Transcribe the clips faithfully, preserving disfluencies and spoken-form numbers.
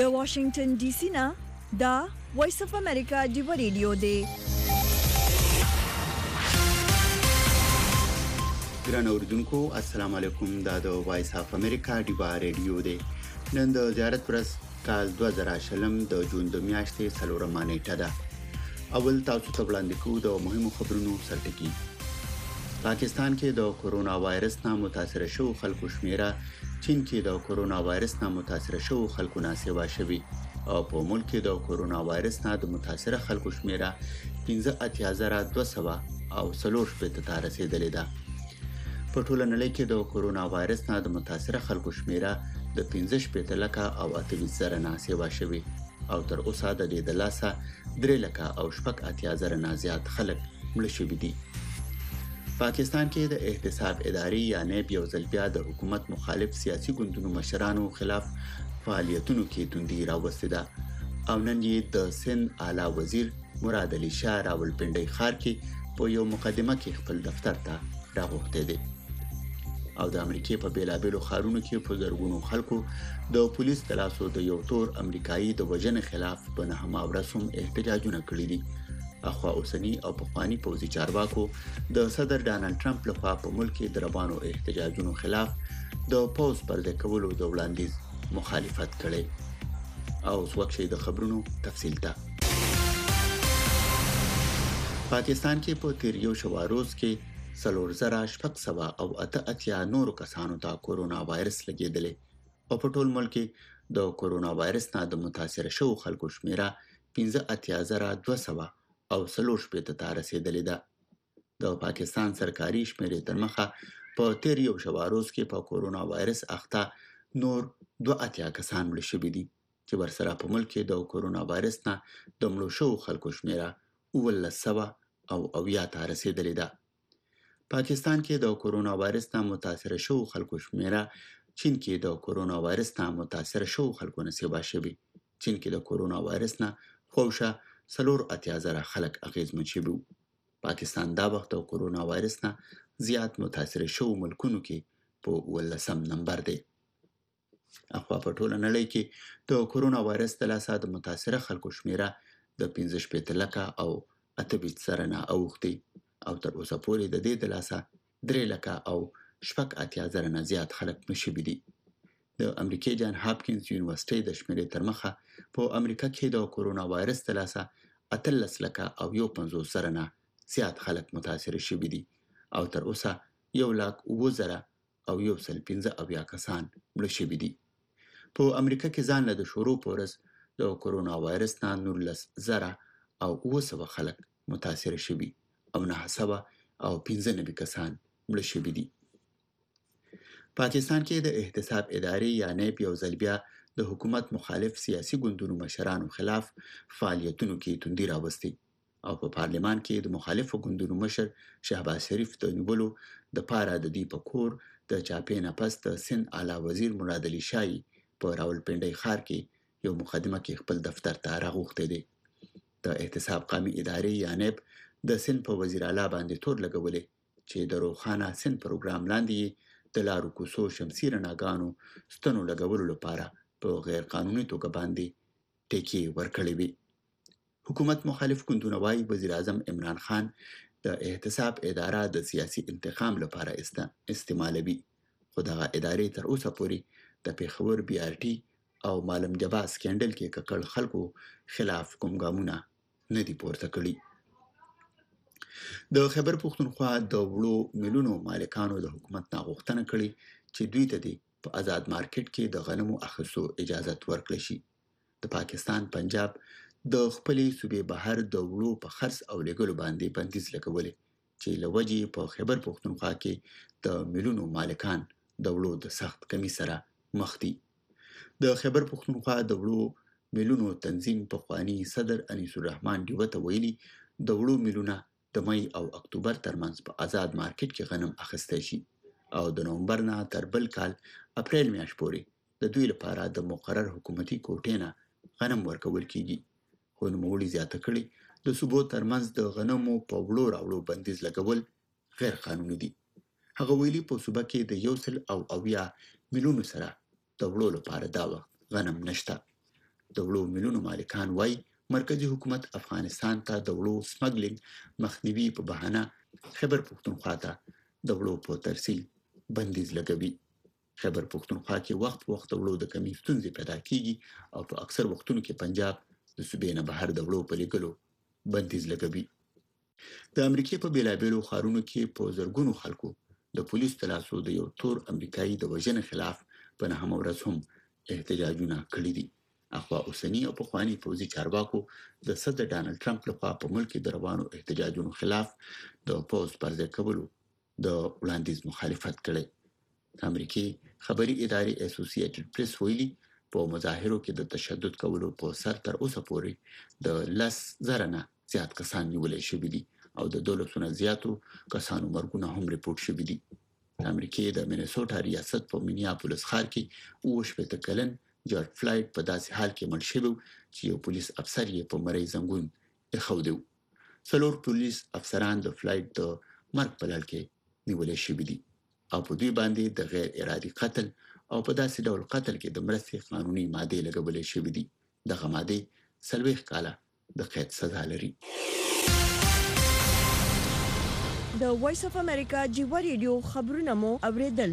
د واشنگټن ډي سي نه دا وایس اف امریکا دی ریډیو دی. ګران اوریدونکو السلام علیکم. دا د وایس اف امریکا دی ریډیو دی. نن د زیارت پرس کال دوه زره شلم د جون د میاشتې څلورمه نیټه ده. اول تاسو ته وړاندې کوو د مهمو خبرونو سرټکی. پاکستان کې د کورونا وایرس نه متاثر شوو خلکو شمیره چین کې د کورونا وایرس نه متاثر شوو خلکو نه سیوا شوی او په ملک کې د کورونا وایرس نه د متاثر خلکو شمیره پنځه اتیا زره دوه سوه او څلور شپېته ته رسیدلې ده. په ټوله نړۍ کې د کورونا وایرس نه د متاثر خلکو شمیره د پنځه شپېته لکه او اته ویشت زره نه سیوا شوی او تر اوسه د دې د لاسه درې لکه او شپږ اتیا زره نه زیات خلک مړه شوي دي. پاکستان کې د احتساب ادارې یا نیب یو ځل بیا د حکومت مخالف سیاسي ګوندونو مشرانو خلاف فعالیتونو کې توندي راوستې ده او نن یې د سند اعلی وزیر مراد علي شاه راولپنډي ښار کې په یو مقدمه کې خپل دفتر ته راغوښتي دي او د امریکای په بیلابېلو ښارونو کې په زرګونو خلکو د پولیس د لاسو د یو تور امریکایي د وژنې خلاف په نهمه ورځ هم احتجاجونه کړي دي. اخوا اوسنی او پخوانی پوځي چارواکو د صدر ډانلډ ټرمپ لخوا په ملک کې د روانو احتجاجونو خلاف د پوز پرده کولو د وړاندیز مخالفت کړي. او څوک شي د خبرونو تفصیل ته. پاکستان کې په تیر یو شوا روز کې څلور زره شپږ سوه او اته اتیا نورو کسانو ته کورونا وایرس لګېدلی او په ټول ملک کې د کورونا وایرس نه د متاثر شوو خلکو شمیره پنځه اتیا زره دوه سوه او څلور شپېته ته رسیدلې ده. د پاکستان سرکاري شمیرې تر مخه په تیر یو شوا روز کې په کورونا وایرس اخته نور دوه اتیا کسان مړه شوي دي چې ورسره په ملک کې د کورونا وایرس نه د مړو شوو خلکو شمیره اوولس سوه او اویا ته رسیدلې ده. پاکستان کې د کورونا وایرس نه متاثر شوو خلکو شمیره چین کې د کورونا وایرس نه متاثر شوو خلکو نه سیوا شوي. چین کې د کورونا وایرس نه خوشه څلور اتیا زره خلک اغیزمن شوي وو. پاکستان دا وخت د کورونا وایرس نه زیات متاثر شوو ملکونو کې په اوولسم نمبر دی. اخوا په ټوله نړۍ کې د کورونا وایرس د لاسه د متاثر خلکو شمیره د پنځه شپېته لکه او اته ویشت زره نه اوښتې او تر اوسه پورې د دې د لاسه درې لکه او شپږ اتیا زره نه زیات خلک مړه شوي دي. د امریکای جان هاپکینز یونیورسيټي د شمیرې تر مخه په امریکا کې د کورونا وایرس د لاسه اتلس لکه او یو پنځوس زره نه زیات خلک متاثر شوي دي او تر اوسه یو لاک اووه زره او یو سل پنځه اویا کسان مړه شوي دي. په امریکا کې ځان له د شروع په ورځ د کورونا وایرس نه نولس زره او اوه سوه خلک متاثر شوي او نه سوه او پنځه نوي کسان مړه شوي دي. پاکستان کې د احتساب ادارې یا نیب یو ځل بیا د حکومت مخالف سیاسي ګوندونو مشرانو خلاف فعالیتونو کې توندي راوستي او په پارلمان کې د مخالفو ګوندونو مشر شهباز شریف د نیولو د پاره د دې په کور د چاپې نه پس د سند اعلی وزیر مراد علي شاه په راولپنډي ښار کې یو مقدمه کې خپل دفتر ته راغوښتي دي. د احتساب قومي ادارې یا نیب د سند په وزیر اعلی باندې تور لګولې چې د روخانه سند پروګرام لاندې د لارو کوڅو شمسي رڼاګانو ستنو لګولو لپاره په غیر قانوني توګه باندې ټیکې ورکړې وي. حکومت مخالف ګوندونه وايي وزیر اعظم عمران خان د احتساب اداره د سیاسي انتقام لپاره استعمالوي خو دغه ادارې تر اوسه پورې د پیښور بي ار ټي او مالم جبا سکینډل کې ککړ خلکو خلاف کوم ګامونه نه دي پورته کړي. د خیبر پښتونخوا د وړو میلونو مالکانو د حکومت نه غوښتنه کړې چې دوی ته د په آزاد مارکیټ کې د غنمو اخیستو اجازه ورکړل شي. د پاکستان پنجاب د خپلې صوبې بهر د وړو په خرڅ او لګولو باندې بندیز لګولې چې له وجې په خیبر پښتونخوا کې د میلونو مالکان د وړو د سخت کمی سره مخ دي. د خیبر پښتونخوا د وړو میلونو تنظیم پخوانی صدر انیس الرحمن ډیوه ته ویلي د وړو میلونه د مئی او اکتوبر ترمنځ په آزاد مارکیټ کې غنم اخیستی شي او د نومبر نه تر بل کال اپریل میاشت پورې د دوی لپاره د مقرر حکومتي کوټې نه غنم ورکول کیږي. خو نوموړي زیاته کړې د صوبو ترمنځ د غنمو په وړو راوړو بندیز لګول غیر قانوني دي. هغه ویلي په صوبه کې د یو سل او اویا میلیونو سره د وړو لپاره دا وخت غنم نشته. د وړو میلونو مالکان وایي مرکزی حکومت افغانستان ته د وړو سمګلینګ مخنیوي په بهانه خیبر پښتونخوا ته د وړو په ترسیل بندیز لګوي. خیبر پښتونخوا کې وخت په وخت د وړو د کمی ستونزې پیدا کیږي او په اکثر وختونو کې پنجاب د صوبې نه بهر د وړو په لیږلو بندیز لګوي. د امریکای په بیلابیلو ښارونو کې په زرګونو خلکو د پولیس د لاسو د یو تور امریکایي د وژنې خلاف په نهمه ورځ هم احتجاجونه کړي دي. اخوا اوسني او پخواني پوځي چارواکو د صدر ډانلډ ټرمپ لخوا په ملک کې د روانو احتجاجونو خلاف د پوز پرځای کولو د وړاندیز مخالفت کړي. امریکای خبري ادارې اسوسییټډ پریس ویلي په مظاهرو کې د تشدد کولو په سر تر اوسه پورې د لس زره نه زیات کسان نیولای شوي دي او د دولسونه زیاتو کسانو مرګونه هم ریپورت شوي دي. امریکای د مینیسوټا ریاست په مینیاپولیس ښار کې اوه شپېته کلن جورج فلایډ په داسې حال کې مړ شوی چې یو پولیس افسر یې په مرۍ زنګون ایښودی و. څلور پولیس افسران د فلایډ د مرګ په لړ کې نیولای شوي دي او په دوی باندې د غیر ارادي قتل او په داسې ډول قتل کې د مرستې قانوني مادې لګولې شوې دي. دغه مادې څلوېښت کاله د قید سزا لري. د وایس اف امریکا جیوا ریډیو خبرونه مو اوریدل.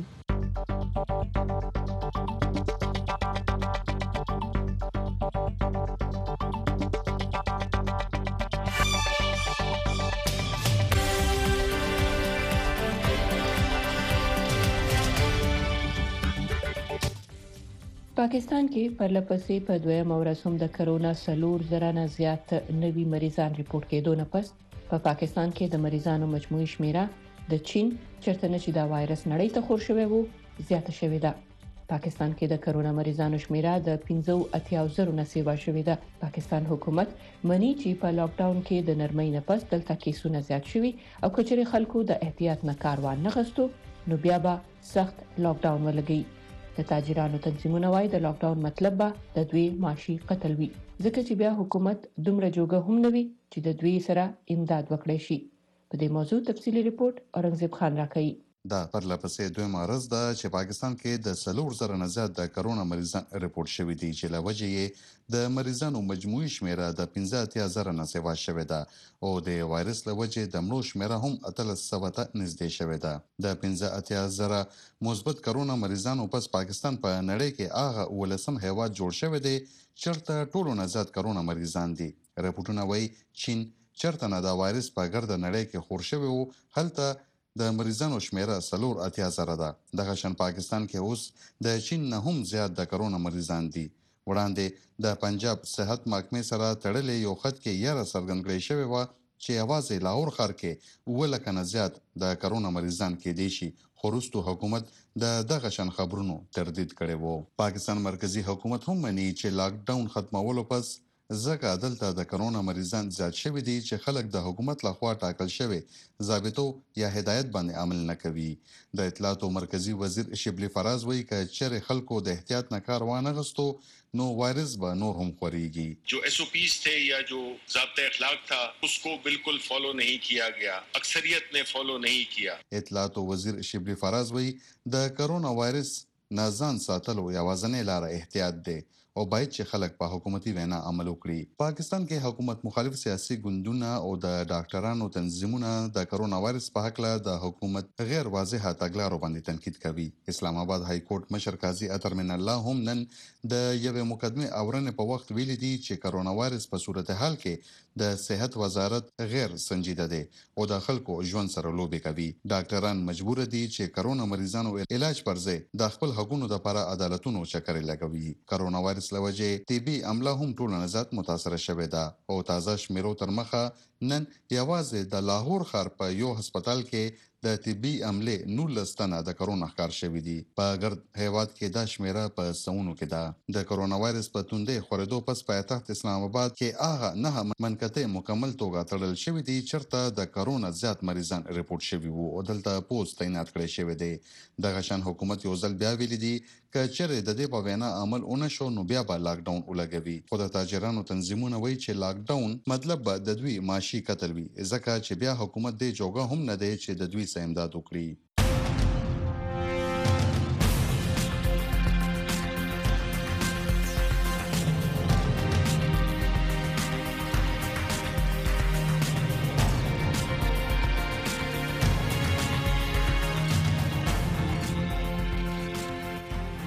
پاکستان کې پرلپسې په دویم ورځ هم د کرونا څلور زره نه زیات نوي مریضان ریپورت کېدو نه پس په پا پاکستان کې د مریضانو مجموعي شمیره د چین چرته نه چې دا وایرس نړۍ ته خور شوی وو زیاته شوې ده. پاکستان کې د کرونا مریضانو شمیره د پنځه اتیا زره نه سیوا شوې ده. پاکستان حکومت مني چې په لاک ډاون کې د نرمۍ نه پس دلته کیسونه زیات شوي او کچري خلکو د احتیاط نه کار وانه غوښتو نو بیا به سخت لاک ډاون ولګي. د تاجرانو تنظیمونه وايي د لاک ډاون مطلب به د دوی معاشي قتل وي ځکه چې بیا حکومت دومره جوګه هم نه وي چې د دوی سره امداد وکړي شي. په دې موضوع تفصیلی ریپورت اورنګزیب خان راکړي. دا پرلپسې دویم ورځ ده چې پاکستان کې د څلور زره نه زیات د کرونا مریضان ریپورت شوي دي چې له وجې یې د مریضانو مجموعي شمیره د پنځه اتیا زره نه سیوا شوې ده او د وایرس له وجې د مړو شمیره هم اتلس سوه ته نږدې شوې ده. د پنځه اتیا زره مثبت کرونا مریضانو پس پاکستان په نړۍ کې هغه ولسم هیواد جوړ شوی دی چېرته ټولو نه زیات کرونا مریضان دي. رپورټونه وایي چین چېرته نه دا وایرس په ګرده نړۍ کې خور شوی و هلته د مریضانو شمیره څلور اتیا زره ده. دغه شان پاکستان کې اوس د چین نه هم زیات د کرونا مریضان دي. وړاندې د پنجاب صحت محکمې سره تړلې یو خط کې یاره څرګند کړی شوی و چې یوازې لاهور ښار کې اووه لکه نه زیات د کرونا مریضان کېدی شي خو وروستو حکومت د دغه شان خبرونو تردید کړی و. پاکستان مرکزی حکومت هم مني چې لاک ډاون ختمولو پس ځکه دلته د کرونا مریضان زیات شوي دي چې خلک د حکومت لخوا ټاکل شوی ضابطو یا هدایت باندې عمل نه کوي. د اطلاعاتو مرکزی وزیر شبلی فراز وایي که چیرې خلکو د احتیاط نه کار وانه غوښتو نو وائرس به نور هم خوريږي. जो S O Ps थे या जो ज़ाब्ता अखलाक था उसको बिल्कुल फॉलो नहीं किया गया, अक्सरियत ने फॉलो नहीं किया. اطلاعاتو وزیر شبلی فراز وایي د کرونا وایرس نه ځان ساتلو یوازینۍ لاره احتیاط دی او باید چې خلک په حکومتي وینا عمل وکړي. پاکستان کې حکومت مخالف سیاسي ګوندونه او د ډاکټرانو تنظیمونه د کرونا وایرس په هکله د حکومت غیر واضحه تګلارو باندې تنقید کوي. اسلام آباد های کورټ مشر قاضي اطهر من الله هم نن د یوې مقدمې اورنې په وخت ویلي دي چې کرونا وایرس په صورتحال کې د صحت وزارت غیر سنجیده دی او د خلکو ژوند سره لوبې کوي. ډاکټران مجبور دي چې کرونا مریضانو علاج پر ځای د خپل حقونو لپاره عدالتونو چکرې لګوي. کرونا وایرس لوجه طبي عمله هم ټول نه زیات متاثر شوه ده او تازه شمیرو تر مخه نن یوازې د لاهور ښار په یو هسپتال کې د طبي عمله نولس تنه د کرونا ښکار شوی دي. په ګرد هیواد کې دا شمیره په سونو کې ده. د کرونا وایرس په توندې خورېدو پس پایتخت اسلام آباد کې هغه نه منقطع مکمل توګه تړل شوی دي چرته د کرونا زیات مریضان ریپورت شوی وو او دلته پوسټ تعینات کړی شوی دی. دغه شان حکومت یو ځل بیا ویلي دي که چیرې د دې په وینا عمل ونه شو نو بیا به لاک ډاون ولګوي. خو د تاجرانو تنظیمونه وایي چې لاک ډاون مطلب به د دوی معاشي قتل وي ځکه چې بیا حکومت دې جوګه هم نه دی چې د دوی سره امداد وکړي.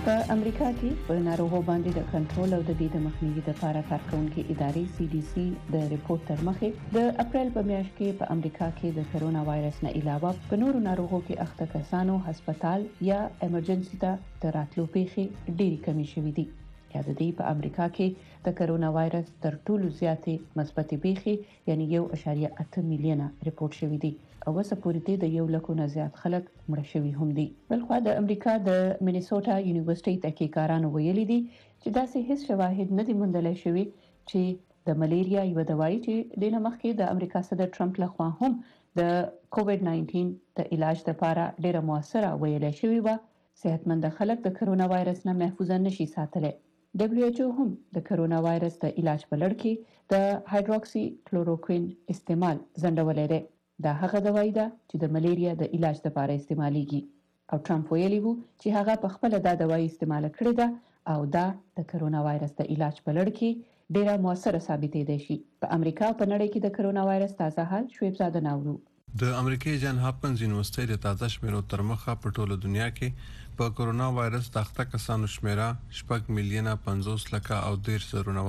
په امریکا کې په ناروغو باندې د کنټرول او د دې د مخنیوي لپاره کارکونکو ادارې سی ډي سی د ریپورت تر مخه د اپریل په میاشت کې په امریکا کې د کرونا وایرس نه علاوه په نورو ناروغو کې اخته کسانو هسپتال یا ایمرجنسي ته د راتلو پیښې ډېری کمې شوې دي. یا د دې په امریکا کې د کرونا وایرس تر ټولو زیاتې مثبتې پیښې یعنی یو اشاریه اته میلیونه ریپورت شوې دي او اوس پورې د یو لکو نه زیات خلک مړه شوي هم دي. بلخوا د امریکا د مینیسوټا یونیورسيټي تحقیقاتانو ویلي دي چې داسې هیڅ شواهد نه دي موندل شوي چې د ملیریا یو دوايي چې د مخکې د امریکا صدر ټرمپ لخوا هم د کووډ نایټین د علاج لپاره ډیره موثره ویل شوی و صحتمند خلک د کرونا وایرس نه محفوظ نشي ساتلی. دبليو ایچ او هم د کرونا وایرس د علاج په لړ کې د هایدروکسی کلوروکوین استعمال ځنډولې ده. دا هغه دوايي ده چې د ملیریا د علاج لپاره استعماليږي او ټرمپ ویلي وو چې هغه په خپل دا دوايي استعمال کړې ده او دا د کرونا وایرس د علاج په لړ کې ډیره موثره ثابتې ده شي. په امریکا او په نړۍ کې د کرونا وایرس تازه حال شعیب زاده ناورو. د امریکای جان هاپکنز یونیورسيټي د تازه شمیرو تر مخه په ټوله دنیا کې په کرونا وایرس د اخته کسانو شمیره شپږ میلیونه پنځوس لکه او ډیر زرونه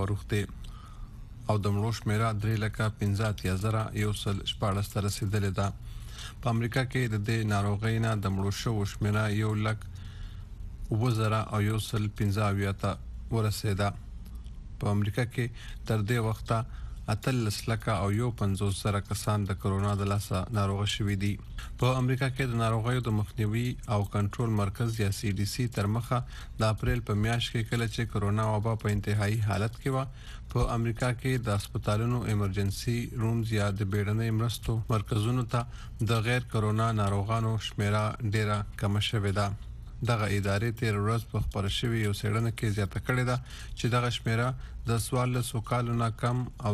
ورغته او د مړو شمیره درې لکه پنځه اتیا زره یو سل شپاړس ته رسیدلې ده. په امریکا کې د دې ناروغۍ نه د مړو شوو شمیره یو لک اوه زره او یو سل پنځه اویا ته ورسېده. په امریکا کې تر دې وخته اتلس لکه او یو پنځوس زره کسان د کرونا د لاسه ناروغ شوي دي. په امریکا کې د ناروغیو د مخنیوي او کنټرول مرکز یا سی ډي سی تر مخه د اپریل په میاشت کې کله چې کرونا وبا په انتهایی حالت کې و په امریکا کې د هسپتالونو ایمرجنسي رومز یا د بیړنۍ مرستو مرکزونو ته د غیر کرونا ناروغانو شمیره ډیره کم شوې ده. دغه ادارې تیر ورځ په خبر شوی یو څېړنه کې زیاته کړې ده چې دغه شمیره د څوارلسو کالو نه کم او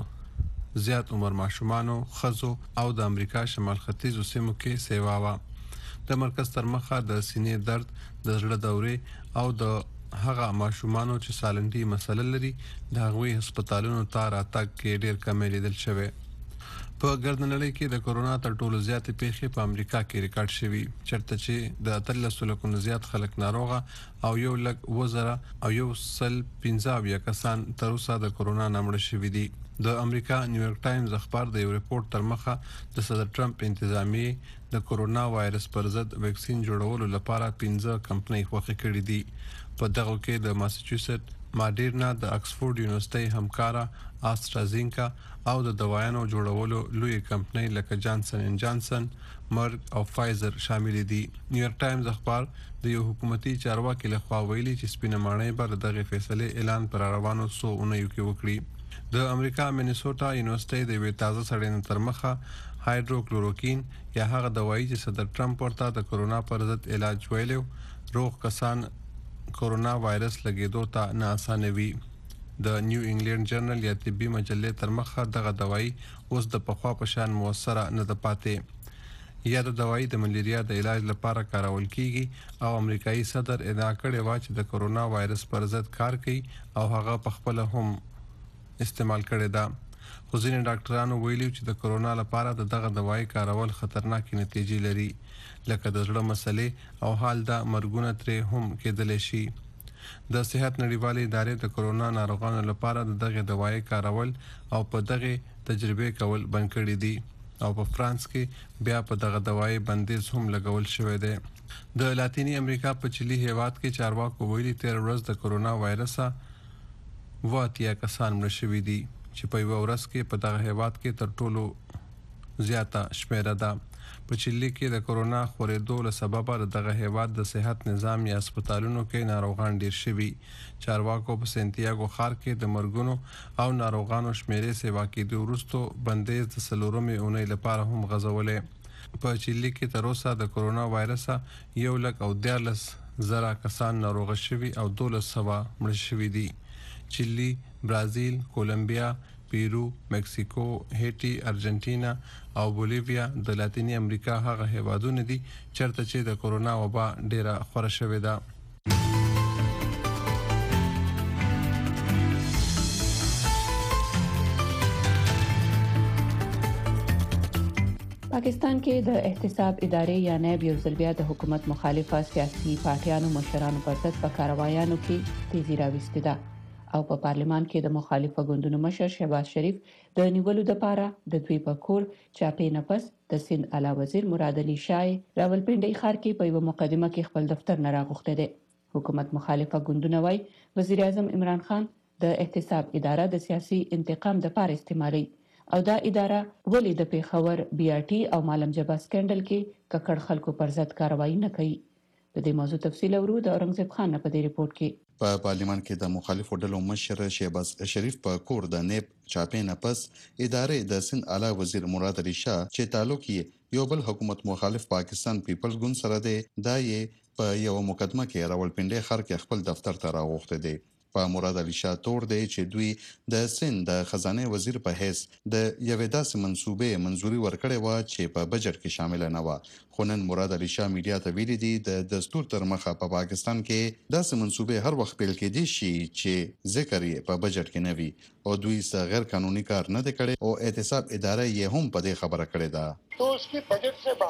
د زیات عمر ماشومانو خزو او د امریکا شمال ختیځو سیمو کې سیوا و. د مرکز تر مخه د سینې درد د زړه دورې او د هغه ماشومانو چې سالنډي مسله لري د هغوی هسپتالونو ته راتګ کې ډیر کم لیدل شوی. په ګردنړۍ کې د کرونا تر ټولو زیاتې پیښې په امریکا کې ریکارډ شوي چرته چې د اتلس لکو نه زیات خلک ناروغه او یو لک اوه زره او یو سل پنځه اویا کسان تر اوسه د کرونا نه مړه شوي دي. د امریکا نیویارک ټایمز اخبار د یو ریپورت تر مخه د صدر ټرمپ انتظامیه د کرونا وایرس پر ضد ویکسین جوړولو لپاره پنځه کمپنۍ خوښې کړې دي. په دغه کې د ماساچوسټ ماډرنا د اکسفورد یونیورسيټي همکارا آسترازینکا او د دوايانو جوړولو لوی کمپنۍ لکه جانسن ان جانسن، مرګ او فایزر شامل دي. نیویارک ټایمز اخبار د یو حکومتي چارواکي لخوا ویلي چې سپینه ماڼۍ به دغه فیصله اعلان پر روانو سو اونیو کې وکړي. د امریکا مینیسوټا یونیورسيټي د وی تازه سړینې تر مخه هایدروکلوروکین یا هغه دوايي چې صدر ټرمپ ورته د کرونا پر ضد علاج ویلو روغ کسان کرونا وایرس لګیدو ته نه اسانه وي. د نیو انګلند جرنل یا طبي مجلې تر مخه دغه دوايي اوس د پخوا په شان موثره نه ده پاتې. یا د دوايي د ملیریا د علاج لپاره کارول کیږي او امریکایي صدر ادعا کړې و چې د کرونا وایرس پر ضد کار کوي او هغه په خپل هم استعمال کړي ده. خو ځینې ډاکټرانو ویلي چې د کرونا لپاره د دغه دوايي کارول خطرناکې نتیجې لري لکه د زړه مسلې او حال دا مرګونه ترې هم کېدلی شي. د صحت نړیوالې ادارې د کرونا ناروغانو لپاره د دغه دوايي کارول او په دغه تجربه کول بند کړي دي او په فرانس کې بیا په دغه دوايي بندیز هم لګول شوی دی. د لاتینی امریکا په چيلي هیواد کې چارواکو ویلي تیر ورځ د کرونا وایرس واتیا کسان مړه شوي دي چې په یو ورځ کې په دغه هیواد کې تر ټولو زیاته شمیره ده. په چيلي کې د کرونا خورېدو له سببه دغه هیواد د صحت نظام یا هسپتالونو کې ناروغان ډیر شوي. چارواکو په سنتیاګو ښار کې د مرګونو او ناروغانو شمیرې سیوا کېدو وروسته بندیز د څلورمې اونۍ لپاره هم غځولې. په چيلي کې تر اوسه د کرونا وایرس یو لک او دیارلس زره کسان ناروغ شوي او دولس سوه مړه شوي دي. چيلي، برازیل، کولمبیا، پیرو، مکسیکو، هیټي، ارجنټینا او بولیویا د لاتینی امریکا هغه هیوادونه دي چرته چې د کرونا وبا ډیره خوره شوې ده. پاکستان کې د احتساب ادارې یا نیب یو ځل بیا د حکومت مخالفه سیاسي پارټیانو مشرانو پر ضد په کاروایانو کې تیزی راوستې ده او په پارلمان کې د مخالفه ګوندونو مشر شهباز شریف د نیولو لپاره د دوی په کور چاپې نفس د سند اعلی وزیر مراد علي شاه راولپنډي ښار کې په یو مقدمه کې خپل دفتر نه راغوښته دي. حکومت مخالفه ګوندونه وايي وزیر اعظم عمران خان د احتساب اداره د سیاسي انتقام د پاره استعمالي او دا اداره ولې د پیښور بي آر ټي او مالم جبا سکندل کې ککړ خلکو پر ضد کاروایی نه کوي. د دې موضوع تفصیل ورو د اورنګزیب خان په دې ریپورت کې. په پارلیمان کې د مخالفو ډلو مشر شهباز شریف په کور د نیب چاپې نفس ادارې د سند اعلی وزیر مراد علي شاه چې تعلق یې یو بل حکومت مخالف پاکستان پیپلز ګوند سره دی دا یې په یو مقدمه کې راولپنډي ښار کې خپل دفتر ته راغوښته دی. په مراد علي شاه تور دی چې دوی د سند د خزانه وزیر په حیث د یوې داسې منصوبې منزوري ورکړې و چې په بجټ کې شامل نه و. خو نن مراد علي شاه میډیا ته ویلي دي د دستور تر مخه په پا پاکستان کې داسې منصوبې هر وخت پیل کېدي شي چې ذکر یې په بجټ کې نه وي او دوی څه غیر قانوني کار نه دی کړی او احتساب اداره یې هم په دې خبره کړې ده. تو اس کی بجٹ سے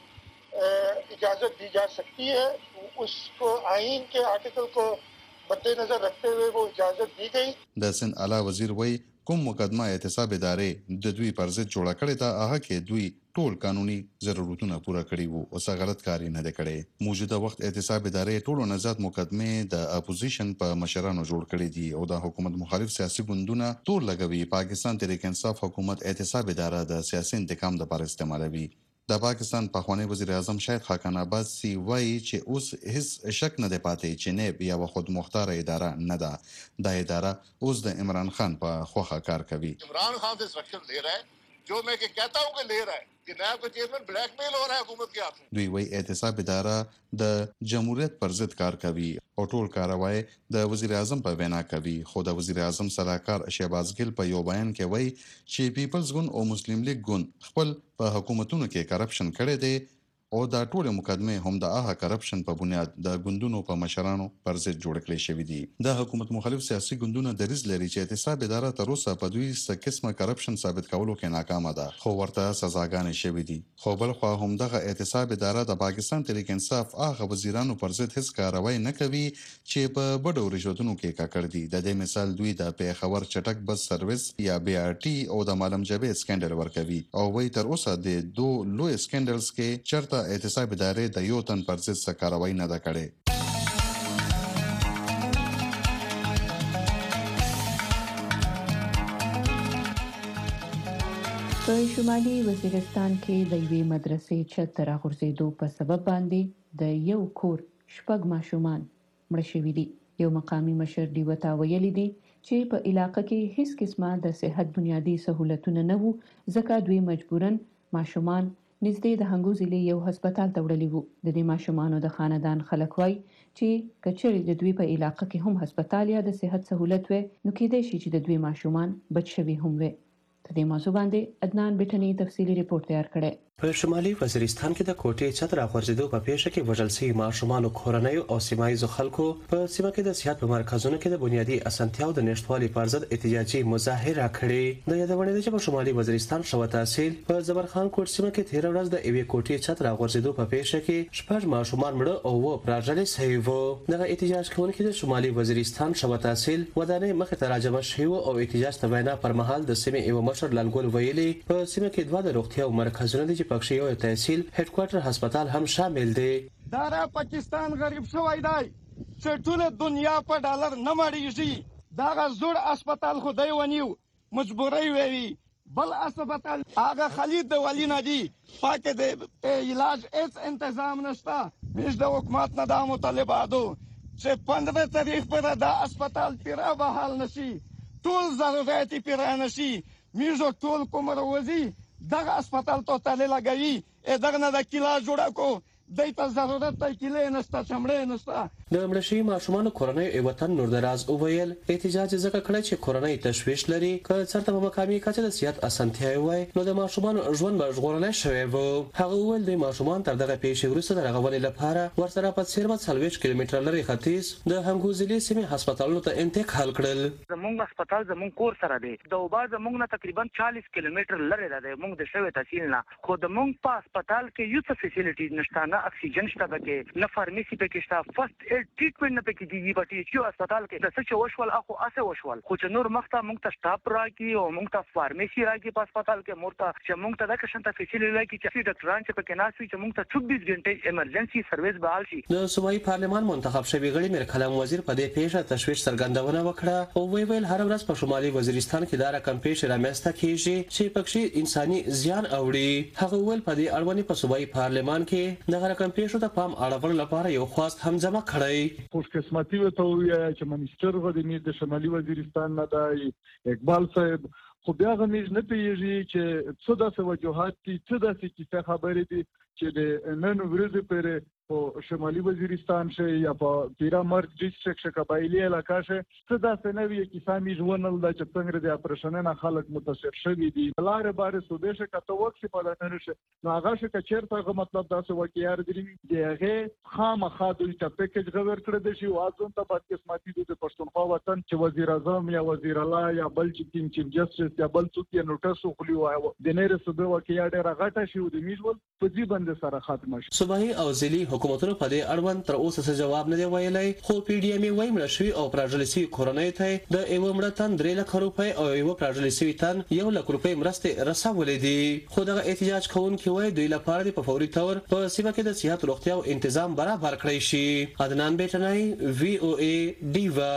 باہر اجازت دی جا سکتی ہے. اس کو آئین کے آرٹیکل کو مد نظر رکھتے ہوئے وہ اجازت دی گئی. د سند اعلی وزیر وای کوم مقدمه احتساب ادارې د دوی پر ضد جوړه کړې ده هغه کې دوی ټول قانوني ضرورتونه پوره کړي وو او څه غلط کاری نه دی کړی. موجوده وخت احتساب ادارې ټولو نزاد مقدمه د اپوزیشن په مشرانو جوړ کړي دي او د حکومت مخالف سیاسي ګوندونه تور لګوي. پاکستان تحریک انصاف حکومت احتساب اداره د سیاسي انتقام لپاره استعمالوي. د پاکستان پخوانی وزیر اعظم شاهد خاقان عباسي وایي چې اوس هیڅ شک نه دی پاتې چې نیب یو خود مختار اداره نه ده. دا اداره اوس د عمران خان په خوخه کار کوي. عمران خان سے انسٹرکشن لے رہا ہے جو میں کہتا ہوں کہ لے رہا ہے کہ نیب کا چیئرمین بلیک میل ہو رہا ہے حکومت کے ہاتھ میں. دوی وایي احتساب اداره د جمهوریت پر ضد کار کوي او ټول کاروای د وزیر اعظم په وینا کوي. خو د وزیر اعظم صلاحکار شهباز ګل په یو بیان کې وایي چې پیپلز ګوند او مسلم لیگ ګوند خپل په حکومتونو کې کرپشن کړی دی او دا ټول مقدمه هم د هغه کرپشن په بنیاد د ګوندونو په مشرانو پر ضد جوړ کړي شوی دي. د حکومت مخالف سیاسي ګوندونه دریځ لري چې احتساب اداره تر اوسه په دوی څه قسمه کرپشن ثابت کولو کې ناکامه ده خو ورته سزاګانې شوی دي. خو بل خو هم دغه احتساب اداره د پاکستان تحریک انصاف هغه وزیرانو پر ضد هیڅ کاروایی نه کوي چې په بډو رشوتونو کې کاکړ دي. د دې مثال دوی د پیښور چټک بس سرویس یا بي آر ټي او د مالم جبې سکندل ورکوي او وایي تر اوسه د دوه لوی سکندلز کې چرته احتساب ادارې د یو تن پر ضد څه کاروایی نه ده کړې. په شمالي وزیرستان کې د یوې مدرسې چت د راغورځېدو په سبب باندې د یو کور شپږ ماشومان مړه شوي دي. یو مقامي مشر ډیوه ته ویلي دي چې په علاقه کې هیڅ قسمه د صحت بنیادي سہولتونه نه وو ځکه دوی مجبورن ماشومان نږدې د هنګو ضلع یو هسپتال ته وړلي وو. د دې ماشومانو د خاندان خلک وایي چې کچېرې د دوی په علاقه کې هم هسپتال یا د صحت سہولت وي نو کېدای شي چې د دوی ماشومان بچ شوي هم وي. په دې موضوع باندې عدنان بټني تفصیلی ریپورت تیار کړی. په شمالي وزیرستان کې د کوټې چت راغورځېدو په پیښه کې وژل شوي ماشومانو کورنیو او سیمایي خلکو په سیمه کې د صحت په مرکزونو کې د بنیادي اسانتیاو د نشټوالي پر ضد احتجاجي مظاهره کړې. د یادونه ده چې په شمالي وزیرستان شوه تحصیل په زبرخان کوټ سیمه کې تیر ورځ د ایوې کوټې چت راغورځېدو په پیښه کې شپږ ماشومان مړه او و پراژلې شوي وو. دغه احتجاج کوونکي د شمالي وزیرستان شوه تحصیل ودانۍ مخې ته راجمع شوي او احتجاج ته وینا پر مهال د سیمې یو مشر لنګول ویلي په سیمه کې دوه د روغتیا مرکزونه دي چې پکې یو تحصیل هډ کوارټر هسپتال هم شامل دی. دا را پاکستان غریب شوی دی چې ټول دنیا په ډالر نه مړیږي. دا زوړ هسپتال خو دی ونیو مجبوري وی بل هسپتال هغه خالد د ولی نه دی پاکه د علاج هیڅ تنظیم نشته. موږ د حکومت نه دا مطالبه دو چې پندرہ تاریخ پر دا هسپتال پیرا بحال نشي ټول ضرورت پیرا نشي. موږ ټول کومر وزي دغه هسپتال ته تله لګوي دغه نه د کلا جوړه کو دایته ضرورت ته کله نسته چمړې نسته. د مړه شوي ماشومانو کورنۍ وطن نور دراز وویل احتجاج ځکه کړی چې کورنۍ تشویش لري که چېرته په مقامي کچه د صحت اسانتیاوې وای نو د ماشومانو ژوند به ژغورلی شوی و. هغه وویل دوی ماشومان تر دغه پیښې وروسته د رغونې لپاره ورسره په څېرمه څلوېښت کیلومتره لرې ختیځ د همګوزلې سیمې هسپتالونو ته انتقال کړل. زمونږ هسپتال زمونږ کور سره دی د اوبا زمونږ نه تقریبا چالیس کیلومتر لرې ده دی مونږ د شوی تحصیل نه خو د مونږ په هسپتال کې یو څه فیسیلیټیز نشته نه اکسیجن شته پکې نه فارمیسي پکې شته فرست ایډ ټریټمنټ نه پکې کېږي په ټي ایچ یو هسپتال کې د څه چې وشول اخو اسه وشول خو چې نور مخته مونږ ته سټاف راکړي او مونږ ته فارمیسي راکړي په هسپتال کې مور ته چې مونږ ته د قسم ته فیسیلیټي راکړي چې ډاکټران چې پکې ناست وي چې مونږ ته چوبیس غنټې ایمرجنسي سرویس بحال شي. د صوبایي پارلمان منتخب شوي غړي میر کلام وزیر په دې پیښه تشویش څرګندونه وکړه او وی ویل هر ورځ په شمالي وزیرستان کې دا رقم پیښې رامنځته کیږي چې پکې انساني زیان اوړي. هغه ویل په دې اړوند په صوبایي پارلمان کې دغه رقم پیښو ته پام اړولو لپاره یو خواست هم جمع کړی. خوش قسمتي وته وی چې منیسټر غوډینی د شمالي وزیرستان نه دی اقبال صاحب خو بیا غمیز نه پیږي چې څه داسې وجوهات دي څه داسې کیسه خبرې دي چې د نن ورځې پرې په شمالي وزیرستان شي یا په پیرا مرګ ډیسټریکټ قبایلی علاقه شي څه داسې نه وي کیسه می ژوندل د چې څنګه د اپریشن نه خلک متاثر شوي دي لارې بارې سودې شي کته وخت په لاره نشي نو هغه شي کچېرته غو مطلب داسې وکیار دي دغه خامخا د ټاپیکج غوړ کړی دی چې واځون ته په قسمتي د پښتونخوا وطن چې وزیر اعظم یا وزیر اعلی یا بل چې چیف جسټس یا بل څوک یې نوټس خو لیو د نیر سودې وکیار ډېر غټه شي د میژول په دې باندې سره ختم شي. صوبایي او ضلعي حکومتونو په دې اړوند تر اوسه څه جواب نه دی ویلی خو پی ډي ایم وايي مړه شوي او پراژلې سوي کورنیو ته د یوه مړه تن درې لکه روپۍ او یوه پراژلې سوي تن یو لک روپۍ مرستې رسولې دي خو دغه احتجاج کوونکي وايي دوی لپاره د په فوري تور په سیمه کې د صحت روغتیا او تنظیم برابر کړی شي. عدنان بیټنی وی او ای ډیوا.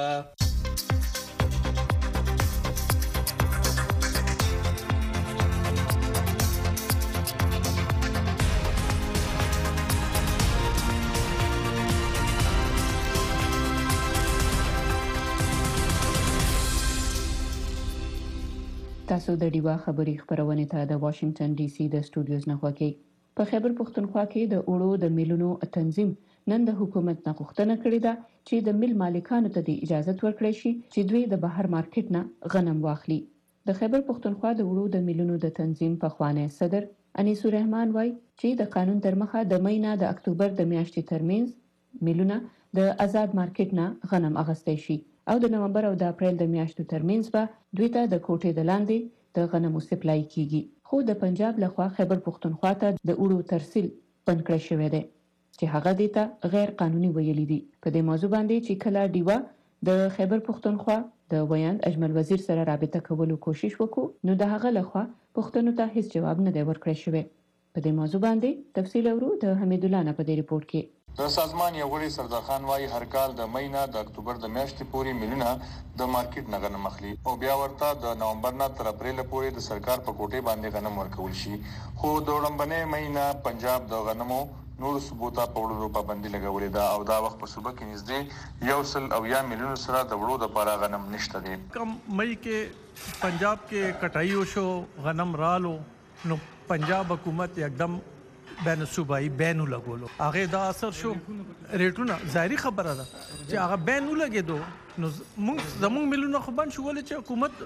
تاسو د ډیوا خبري خبرونه ته د واشنگټن ډي سي د سټوډیوز نه خوښي. په خیبر پښتونخوا کې د اوړو د میلونو تنظیم نن د حکومت نه غوښتنه کړې ده چې د میل مالکانو ته د اجازه ورکړي شي چې دوی د بهر مارکیټ نه غنم واخلي. د خیبر پښتونخوا د اوړو د میلونو د تنظیم په خوانه صدر انیس الرحمن وای چې د قانون تر مخه د مې نه د اکتوبر د میاشتې ترمنځ میلونه د آزاد مارکیټ نه غنم اغستې شي او د نومبر او د اپریل د میاشتو ترمنځ به دوی ته د کوټې د لاندې د غنمو سپلای کیږي. خو د پنجاب لخوا خیبر پښتونخوا ته د اوړو ترسیل بند کړی شوی دی چې هغه دیته غیر قانوني ویلي دي. په دې موضوع باندې چې کله ډیوا د خیبر پښتونخوا د ویاند اجمل وزیر سره رابطه کولو کوشش وکړو نو د هغه لخوا پښتنو ته هیڅ جواب نه دی ورکړی شوی. په دې موضوع باندې تفصیل اورو د حمید الله نه په دې ریپورت کې. د سازمان یو غړي سردار خان وايي هر کال د مې نه د اکتوبر د میاشتې پورې میلیونه د مارکیټ نه غنم اخلي او بیا ورته د نومبر نه تر اپریل پورې د سرکار په کوټې باندې غنم ورکول شي. خو د وړاندې مې نه پنجاب د غنمو نور ثبوته په وړو پابندي لګولې ده او دا وخت په صوبه کې نږدې یو سل او یا میلیونه سره د وړو د لپاره غنم نشته دی. کم مې کې پنجاب کې کټایو شو غنم رالو نو پنجاب حکومت یکدم بین صوبایي بینو لګولو هغه دا اثر شو ریټونه ظاهري خبره ده چې هغه بینو لګیدو نو موږ زموږ ملونه خو بند شو ولې چې حکومت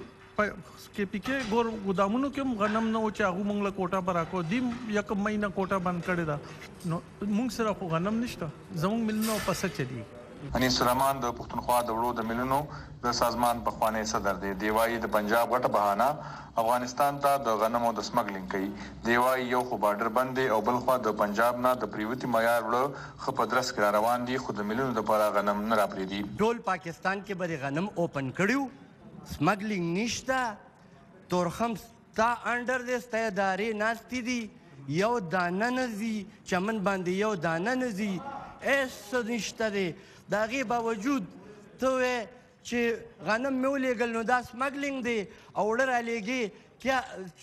کې پکې ګور ګودامونو کې غنم نه او چې هغه موږ له کوټه پر راکو دیم یک مهینه کوټه بند کړی دا نو موږ سره خو غنم نشته زموږ ملونه پسه چلی. انیس الرحمن د پښتونخوا د وړو د میلونو د سازمان په خوانه صدر دی. دیوای د پنجاب غټه بهانه افغانستان ته د غنمو د سمګلینګ کوي. دیوای یو خو بارډر بند او بل خو د پنجاب نه د پریوتی معیار وړو خپدرس کړه روان دي خو د میلونو د لپاره غنم نه راپری دي. ټول پاکستان کې به غنم اوپن کړیو سمګلینګ نشته تورخم تا انډر د استعداري ناشتي دي یو دانه نزي چمن باندې یو دانه نزي اس نشته دي. دا غي باوجود ته چې غنم مولېګل نو دا سمګلینګ دی او ډر عليږي کیا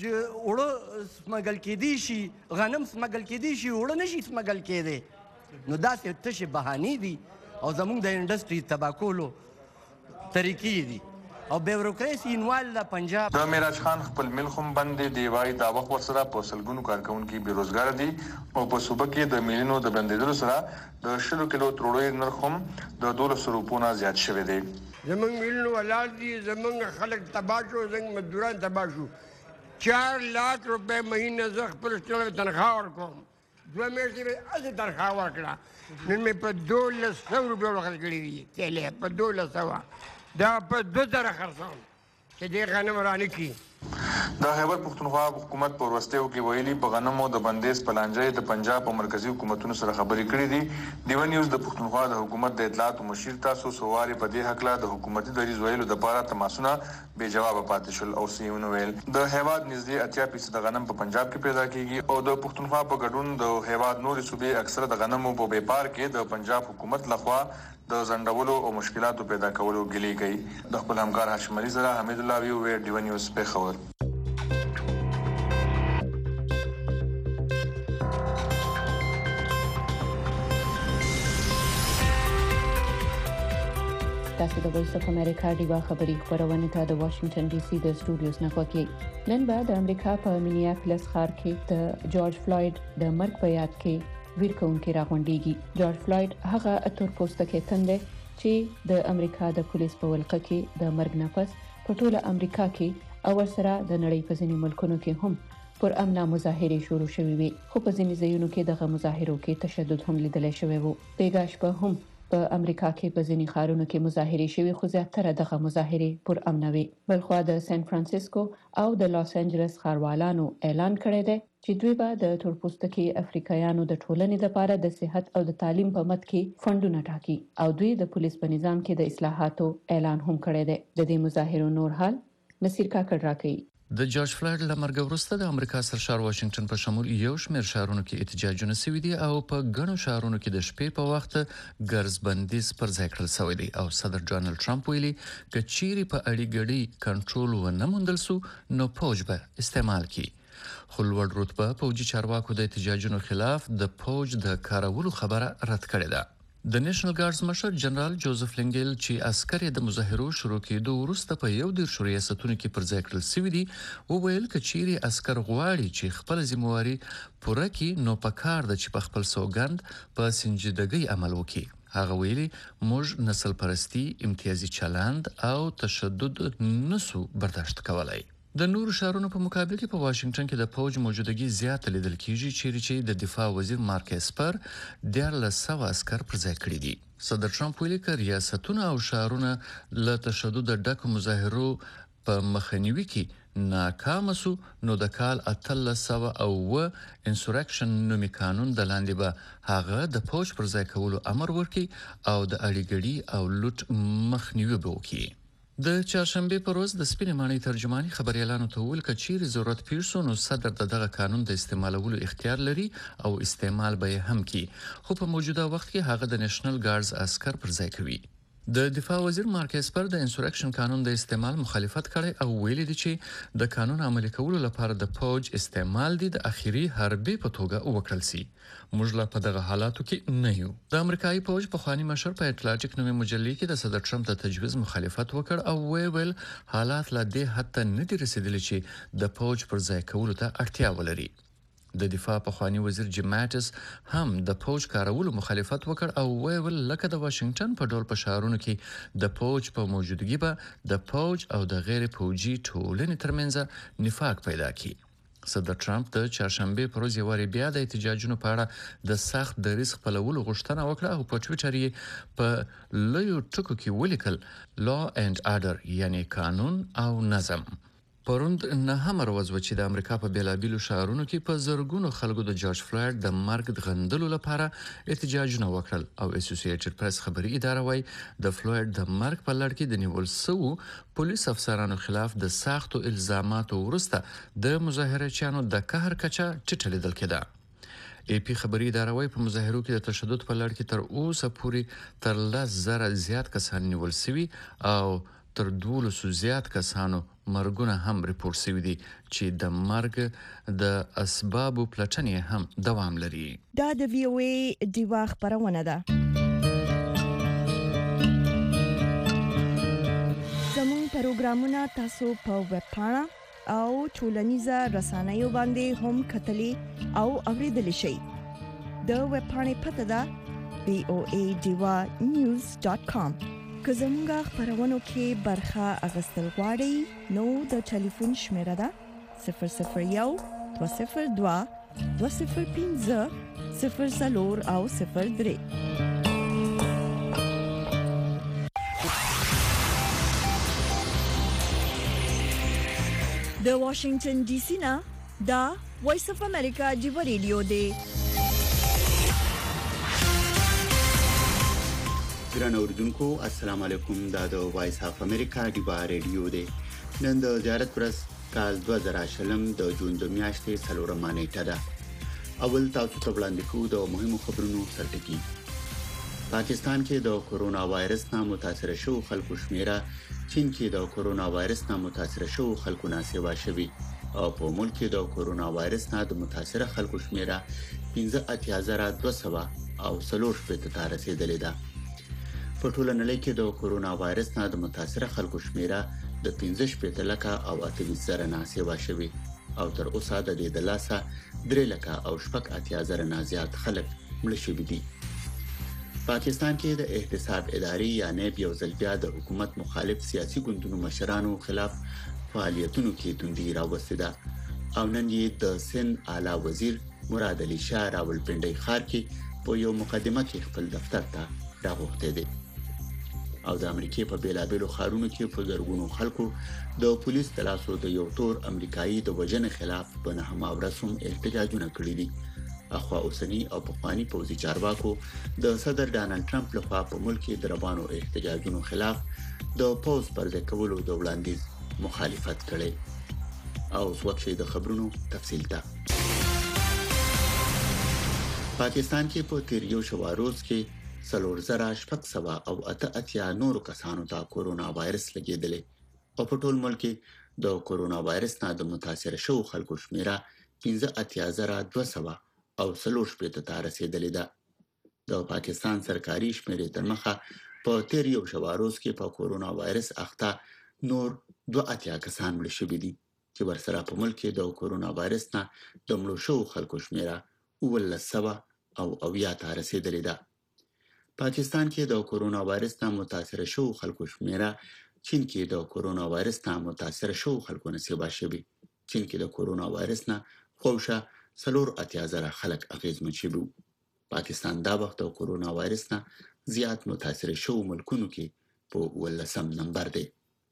وړو سمګل کې دي شي غنم سمګل کې دي شي وړو نشي سمګل کې دي نو دا څه تشه بهاني دي او زموږ د انډستری تباکولو طریقې دي او بیوروکراسي انوال د پنجاب. د معراج خان خپل ملک هم بندې دی وایي دا وخت ورسره په سلګونو کارکونکي بیروزګار دي او په صوبه کې د میلیونو د بندېدلو سره د شلو کیلو تروړو نرخ هم د دولسو روپو نه زیات شوی دی. زمونږ میلیونو ولاړ دي، زمونږ خلک تباه شو، زمونږ مزدوران تباه شو. چار لاکھ روپے مہینه زه خپل ستړی تنخواه ورکوم، دوه میاشتې مې هسې تنخواه ورکړه، نن مې په دولس سوه روپۍ ورکړل کړي دي تیلې، په دولس سوه دا په دوه زره خرڅوم چې دې غنم رانه کړي. د خیبر پښتونخوا حکومت په وروستیو کې ویلي په غنمو د بندیز په لانجه د پنجاب او مرکزی حکومتونو سره خبرې کړې دي. دیو نیوز د پښتونخوا د حکومت د اطلاعاتو مشیر تاسو سواري په دې حق لا د حکومتي دریځ ویلو د پاره تماسونه بې جواب پاتې شول او سیمونو ویل د هیواد نږدې اتیا فیصد غنم په پنجاب کې پیدا کیږي او د پښتونخوا په ګډون د هیواد نورې صوبې اکثره د غنمو په بیپار کې د پنجاب حکومت لخوا د زندولو او مشکلاتو پیدا کولو ګلې کوي. د خپل همکار هاشم علي سره حمید الله ویو وی ډیو نیوز په خبر. تاسو د وایس اف امریکا ډیوا خبري خبرونه ته د واشنگټن ډي سي د سټوډیوز نه کوي. نن بعد امریکا په مینیاپولس ښار کې د جورج فلوید د مرګ په یاد کې ویرکونکي راغونډيږي. جورج فلوید هغه اتور پوسټکې تند چې د امریکا د پولیس په ولقه کې د مرګ نه پس په ټوله امریکا کې او سره د نړۍ په ځینې ملکونو کې هم پر امن مظاهره شروع شوې وي، خو په ځینې ځایونو کې دغه مظاهرو کې تشدد هم لیدل شوی وو. پیګاش په هم په امریکا کې په ځینې ښارونو کې مظاهره شوې، خو زیاتره دغه مظاهره پر امن وي. بلخوا د سان فرانسیسکو او د لاس انجلس ښاروالانو اعلان کړی دی چې دوی به د تورپوستکي افریقایانو د ټولنې لپاره د صحت او د تعلیم په مټ کې فندونه ټاکي او دوی د پولیس په نظام کې د اصلاحاتو اعلان هم کړی دی. د دې مظاهرو نور حال نصیر کاکړ راکړي. د جورج فلوید له مرګ وروسته د امریکا سرشار واشنگټن په شمول یو شمېر ښارونو کې احتجاجونه شوي دي او په ګڼو ښارونو کې د شپې په وخت ګرځ بندیز پر ځای کړل شوی دی او صدر ډونالد ټرمپ ویلي چې چیرې په اړې ګډي کنټرول ونه موندل سو نو پوج به استعمال کی. خو لوړ رتبه پوجي چارواکو د احتجاجونو خلاف د پوج د کارولو خبره رد کړې ده. د نېشنل ګارډز مشر جنرال جوزف لینګل چې عسكر د مظاهرو شروع کېدو وروسته په یو ډیر ریاستونو کې پر ځای کړل شوی دي او ویل چې چیرې عسكر غواړي چې خپل ذمہواري پوره کړي نو پکار د چې په خپل سوګند په سنجیدګۍ عمل وکړي. هغه ویلي موږ نسل پرستی، امتیازي چلند او تشدد نسو برداشت کولای. د نورو ښارونو په مقابل کې په واشنگټن کې د پوج موجودګي زیات لیدل کیږي چې د دفاع وزیر مارک اسپر دیارلس سوه عسكر پر ځای کړی دي. صدر ټرمپ ویلي چې ریاستونه او ښارونه له تشدد ډکو مظاهرو په مخنیوي کې ناکام سو نو د کال اتلس سوه او انسورکشن نومي قانون د لاندې به هغه د پوج پر ځای کولو امر ورکړي او د اړیګړي او لوټ مخنیوي به وکړي. د چهارشنبه په ورځ د سپینې ماڼۍ ترجماني خبريالانو ته ویل چې چیرې ضرورت پیښ شو نو صدر دغه قانون د استعمالولو اختیار لري او استعمال به هم کوي، خو په موجوده وخت کې هغه د نېشنل ګارډز عسكر پر ځای کوي. د دفاع وزیر مارک اسپر د انسورکشن قانون د استعمال مخالفت کړي او ویلي دي چې د قانون عملي کولو لپاره د پوج استعمال دي د اخیری حربي په توګه وکړل شي. موږ لا په دغه حالاتو کې نه یو. د امریکایي پوج په خواني مشر په اټلانټیک نومي مجلې کې د صدر ټرمپ د تجویز مخالفت وکړ او ویل حالات لا دې حتی نه دي رسیدلي چې د پوج پر ځای کولو ته اړتیا ولري. د دفاع په خواني وزیر جیم ماټس هم د پوج کارولو مخالفت وکړ او ویل لکه د واشنگټن په ډول په ښارونو کې د پوج په موجودګي به د پوج او د غیر پوجي ټولنې ترمنځ نفاق پیدا کی. صدر ټرمپ د چهارشنبه پر ورځ یواري بیا د احتجاجونو په اړه د سخت دریځ خپلولو غوښتنه وکړه او په ټویټر یې په لویو ټکو کې ولیکل لا اند آرډر یعنی قانون او نظم. پروند نه هم ورځ و چې د امریکا په بیلابیلو ښارونو کې په زرګونو خلکو د جورج فلوید د مرګ غندلو لپاره احتجاجونه وکړل او اسوسییټډ پریس خبري اداره وايي د فلوید د مرګ په لړ کې د نیول شوو پولیس افسرانو خلاف د سختو الزاماتو وروسته د مظاهرچیانو د قهر کچه ټیټه لیدل کېده. ای پی خبري اداره وايي په مظاهرو کې د تشدد په لړ کې تر اوسه پورې تر لس زره زیات کسان نیول شوي او تر دولسو زیات کسانو مرګونه هم ریپورت شوي دي چې د مرګ د اسبابو پلټنې هم دوام لري. دا د وی او ای دیوا خبرونه ده. زمون پروګرامونه تاسو په ویب پاڼه او ټولنیزه رسنیو باندې هم کتلی او اوریدلی شئ. د ویب پاڼې پته ده بی او ای ډیوا نیوز ډاټ کام. که زموږ خبرونو کې برخه اخیستل غواړئ نو د ټلیفون شمیره ده صفر صفر یو دوه صفر دوه دوه صفر پنځه صفر څلور او صفر درې. د واشنگټن ډي سي نه دا وایس اف امریکا ډیوا ریډیو دی. ګران اوریدونکو السلام علیکم. دا د وایس اف امریکا ډیوا ریډیو دی. نن د زیارت ورځ کال دوه زره شلم د جون د میاشتې څلورمه نیټه ده. اول تاسو ته وړاندې کوو د مهمو خبرونو سرټکی. پاکستان کې د کورونا وایرس نه متاثر شوو خلکو شمیره چین کې د کورونا وایرس نه متاثر شوو خلکو نه سیوا شوی او په ملک کې د کورونا وایرس نه د متاثر خلکو شمیره پنځه اتیا زره دوه سوه او څلور شپېته ته رسیدلې ده. په ټوله نړۍ کې د کورونا وایرس نه د متاثر خلکو شمیره د پنځه شپېته لکه او اته ویشت زره نه سیوا شوی او تر اوسه د دې د لاسه درې لکه او شپږ اتیا زره نه زیات خلک مړ شوي دي. پاکستان کې د احتساب ادارې یا نیب یو ځل بیا د حکومت مخالف سیاسي ګوندونو مشرانو خلاف فعالیتونو کې توندي راوستې ده او نن یې د سند اعلی وزیر مراد علي شاه راولپنډي ښار کې په یو مقدمه کې خپل دفتر ته راغوښتي دي او د امریکای په بیلابېلو ښارونو کې په زرګونو خلکو د پولیس د لاسو د یو تور امریکایي د وژنې خلاف په نهمه ورځ هم احتجاجونه کړي دي. اخوا اوسنی او پخوانی پوځي چارواکو د صدر ډانلډ ټرمپ لخوا په ملک کې د روانو احتجاجونو خلاف د پوز پر ځای کولو د وړاندیز مخالفت کړي. او وکړي د خبرونو تفصیل ته. پاکستان کې په تیر یو شواروز کې څلور زره شپږ سوه او اته اتیا نورو کسانو ته کورونا وایرس لګیدلی او په ټول ملک کې د کورونا وایرس نه د متاثر شوو خلکو شمیره پنځه اتیا زره دوه سوه او څلور شپېته ته رسیدلې ده. د پاکستان سرکاري شمیرې تر مخه په تیر یو شواروز کې په کورونا وایرس اخته نور دوه اتیا کسان مړ شوي دي چې ورسره په ملک کې د کورونا وایرس نه د مړو شوو خلکو شمیره اوولس سوه او اویا ته رسیدلې ده. پاکستان کې د کورونا وایرس نه متاثر شوو خلکو شمیره چین کې د کورونا وایرس نه متاثر شوو خلکو نه سیوا شوی. چین کې د کورونا وایرس نه خوښه څلور اتیا زره خلک اغیزمن شوي. پاکستان دا وخت د کورونا وایرس نه زیات متاثر شوو ملکونو کې په ولسم نمبر دی.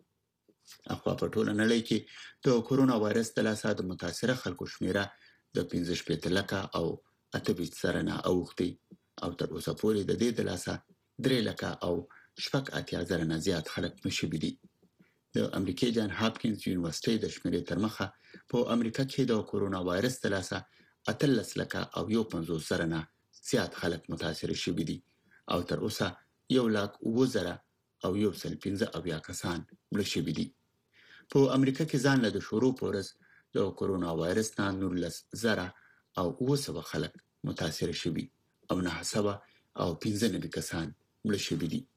اخوا په ټوله نړۍ کې د کورونا وایرس د لاسه د متاثر خلکو شمیره د پنځه شپېته لکه او اته ویشت زره نه اوښتې او تر اوسه پورې د دې د لاسه درې لکه او شپږ اتیا زره نه زیات خلک مړ شوي دي. د امریکای جان هاپکینز یونیورسيټي د شمیرې تر مخه په امریکا کې د کورونا وایرس د لاسه اتلس لکه او یو پنځوس زره نه زیات خلک متاثر شوي دي او تر اوسه یو لاک اووه زره او یو سل پنځه اویا کسان مړ شوي دي. په امریکا کې ځان له د شروع په ورځ د کورونا وایرس نه نولس زره او اووه سوه خلک متاثر شوي او نه سوه او پنځه نوي کسان مړ شوي دي.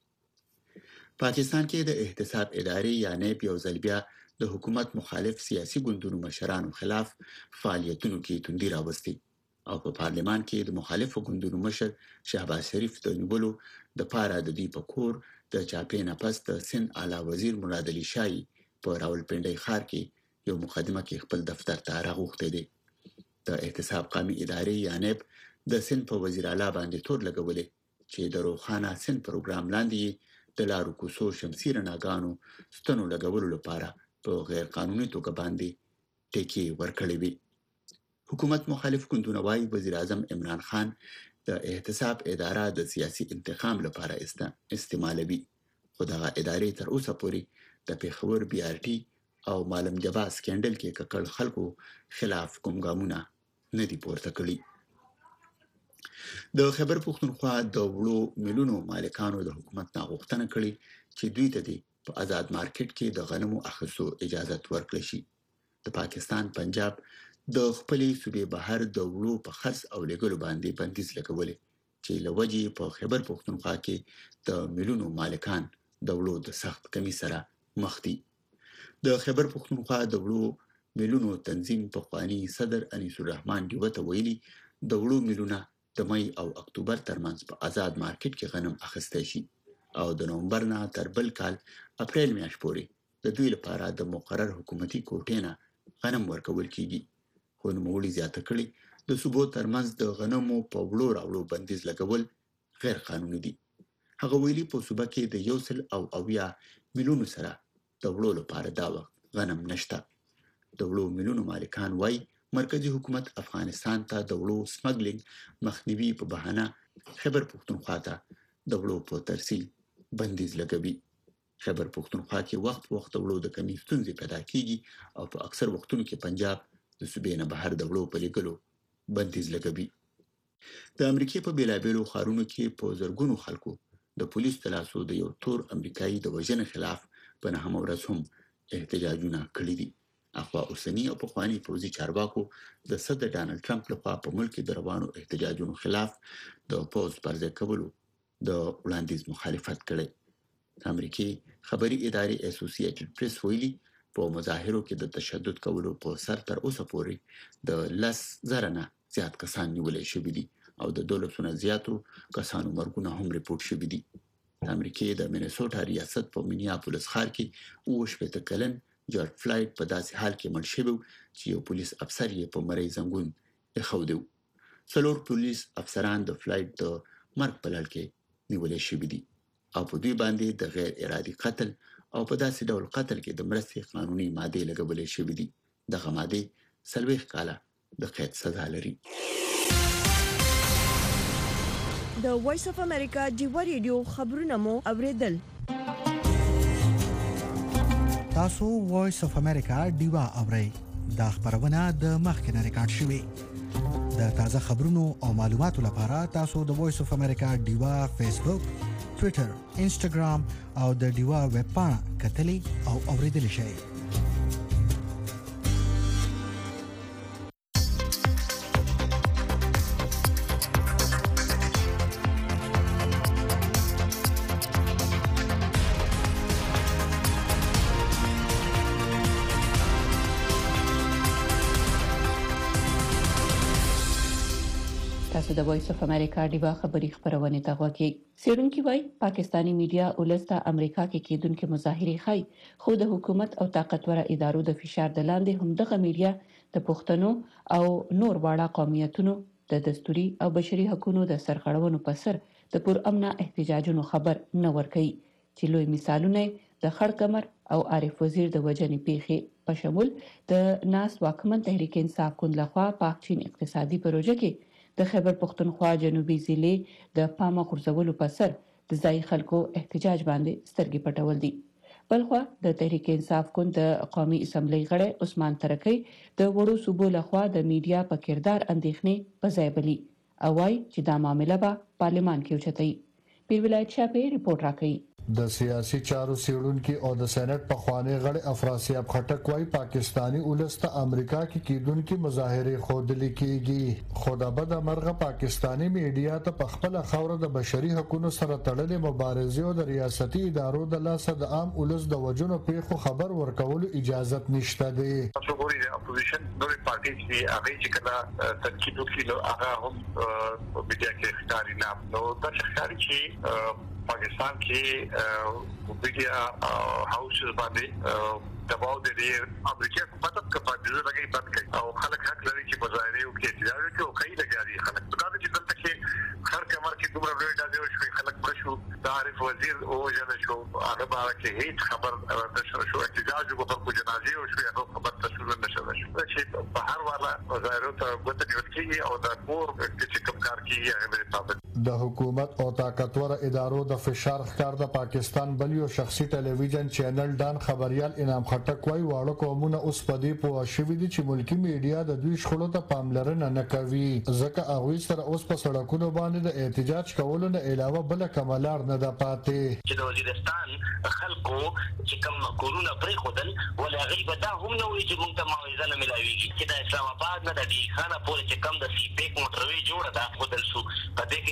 پاکستان کې د احتساب ادارې یا نیب یو ځل بیا د حکومت مخالف سیاسي ګوندونو مشرانو خلاف فعالیتونو کې توندي راوستي او په پارلمان کې د مخالفو ګوندونو مشر شهباز شریف د نیولو د پاره د دې په کور د چاپې نه پس د سند اعلی وزیر مراد علي شاه په راولپنډي ښار کې یو مقدمه کې خپل دفتر ته راغوښتي دي. د احتساب قومي ادارې یا نیب د سند په وزیر اعلی باندې تور لګولې چې د روخانه سند پروګرام لاندې د لارو کوڅو شمسي رڼاګانو ستنو لګولو لپاره په غیر قانوني توګه باندې ټیکې ورکړې وي. حکومت مخالف ګوندونه وايي وزیر اعظم عمران خان د احتساب اداره د سیاسي انتقام لپاره استعمالوي خو دغه ادارې تر اوسه پورې د پیښور بي ار ټي او مالم جبا سکندل کې ککړ خلکو خلاف کوم ګامونه نه دي پورته کړی. د خبر پښتونخوا د وړو ملونو مالکانو د حکومت نه غوښتنه کړې چې دوی ته په آزاد مارکیټ کې د غنمو اخیستو اجازه ورکړي شي. د پاکستان پنجاب د خپلې صوبې بهر د وړو په خرڅ او لګولو باندې بندیز لګولې چې لوجي په خبر پښتونخوا کې د ملونو مالکان د وړو د سخت کمی سره مخ دي. د خیبر پښتونخوا د وړو میلونو تنظیم پخوانی صدر انیس الرحمن ډیوه ته ویلي د وړو میلونه د مئی او اکتوبر ترمنځ په آزاد مارکیټ کې غنم اخیستی شي او د نومبر نه تر بل کال اپریل میاشت پورې د دوی لپاره د مقرر حکومتي کوټې نه غنم ورکول کیږي. خو نوموړي زیاته کړې د صوبو ترمنځ د غنمو په وړو راوړو بندیز لګول غیر قانوني دي. هغه ویلي په صوبه کې د یو سل او اویا میلیونو سره د وړو لپاره دا وخت غنم نشته. د وړو میلیونو مالکان وایي مرکزی حکومت افغانستان ته د وړو سمګلینګ مخنیوي په بهانه خیبر پښتونخوا ته د وړو په ترسیل بندیز لګوي. خیبر پښتونخوا کې وخت په وخت د وړو د کمی ستونزې پیدا کیږي او په اکثر وختونو کې پنجاب د صوبې نه بهر د وړو په لیږلو بندیز لګوي. د امریکای په بیلابیلو ښارونو کې په زرګونو خلکو د پولیسو د لاسو د یو تور امریکایي د وژنې خلاف په نهمه ورځ هم احتجاجونه کړي دي. اخوا اوسنی او پخوانی پوځي چارواکو د صدر ډانلډ ټرمپ لخوا په ملک کې د روانو احتجاجونو خلاف د پوز پرځای کولو د وړاندیز مخالفت کړي. امریکای خبري ادارې اسوسییټډ پریس ویلي په مظاهرو کې د تشدد کولو په سر تر اوسه پورې د لس زره نه زیات کسان نیولای شوي دي او د دولسونه زیاتو کسانو مرګونه هم ریپورت شوي دي. امریکای د مینیسوټا ریاست په مینیاپولیس ښار کې اوه شپېته کلن جورج فلایډ په داسې حال کې مړ شوی چې یو پولیس افسر یې په مری زنګون ایښودی و. څلور پولیس افسران د فلایډ د مرګ په لړ کې نیولای شوي دي او په دوی باندې د غیر ارادي قتل او په داسې ډول قتل کې د مرستې قانوني مادې لګولې شوې دي. دغه مادې څلوېښت کاله د قید سزا لري. د وایس اف امریکا ډیوا ریډیو خبرونه مو اوریدل. تاسو وایس اف امریکا ډیوا اورئ. دا خبرونه د مخکنه ریکارډ شوې. د تازه خبرونو او معلوماتو لپاره تاسو د وایس اف امریکا ډیوا فیسبوک، ټوئیټر، انسټاګرام او د ډیوا ویب پاڼه کتلی او اوریدلی شئ. تاسو د وایس اف امریکا ډیوا خبری خبرونه ته غوږی. سیرونکي وای پاکستانی میډیا ولسته امریکا کې کېدونکو مظاهره خای خو د حکومت او طاقتور ادارو د فشار د لاندې هم دغه میډیا د پښتنو او نور واړه قومیتونو د دستوري او بشري حقوقو د سرغړونو په سر د پر امنه احتجاجونو خبر نه ورکړي چې لوی مثالونه د خړ کمر او عارف وزیر د وجنې پیښې په شمول د ناس واکمن تحریک انصاف کون لخوا پاکچین اقتصادي پروژه کې د خیبر پښتونخوا جنوبي ضلع د پامه غورځولو په سر د ځای خلکو احتجاج باندې سترګې پټول دي. بلخوا د تحریک انصاف کون د قومي اسمبلی غړی عثمان ترکی د وړو صوبو لخوا د میډیا په کردار اندېښنې په ځای بلی او وايي چې دا معاملې به پارلمان کې اوچتای. پیر ولایت شاپې ریپورت راکړي. د سیاسي چارو سیړونکو او د سېنات په خوانې غړي افراسیاب خټک وايي پاکستانی ولسته امریکا کې کېدونکو مظاهره خودلې کېږي. خدا بد مرغه پاکستانی میډیا ته په خپل خوره د بشري حقوقو سره تړلې مبارزې او د ریاستي ادارو د لاسه د عام ولس د وجونو پیښو خبر ورکولو اجازه نشته دی. تاسو ګورئ د اپوزیشن نورې پارټي چې هغه چې کله تنقید وکړي هغه هم میډیا کې ښکاري نه. نو دا ښکاري چې پاکستان کې میډیا هاوس باندې دباو دی امریکا حکومت په پاتې لګي بند کوي او خلک حق لري چې مظاهره وکړي احتجاج وکړي او کوي لګاري خلک دا چې دلته کې هر کمر کې دومره ډېر ډاډه شوی خلک پښو د عارف وزیر او جن شو هغه باره کې هیڅ خبر نشو شو احتجاج وکړ په جنازې او شو هغه خبر تاسو نه شو چې بهر والا مظاهره ته غوته نیول کیږي او د کور چې کوم کار کیږي هغه ثابت د حکومت او طاقتور ادارو د فشار ښکار د پاکستان بل یو شخصي ټلویزیون چینل ډان خبريال انعام خټک وايي واړه قومونه اوس په دې پوه شوي دي چې ملکی میډیا د دوی شخړو ته پاملرنه نه کوي ځکه هغه سره اوس په سړکونو باندې د احتجاج کولو نه علاوه بل کوملار نه ده پاتې چې د وزیرستان خلکو چې کوم کورونه پرې خودل ولې هغه به دا هم نه وي چې موږ ته معاوضه نه ملاويږي چې د اسلام آباد نه د خانه پورې چې کوم د سی پیک موټروي جوړه ده خودل شو په دې کې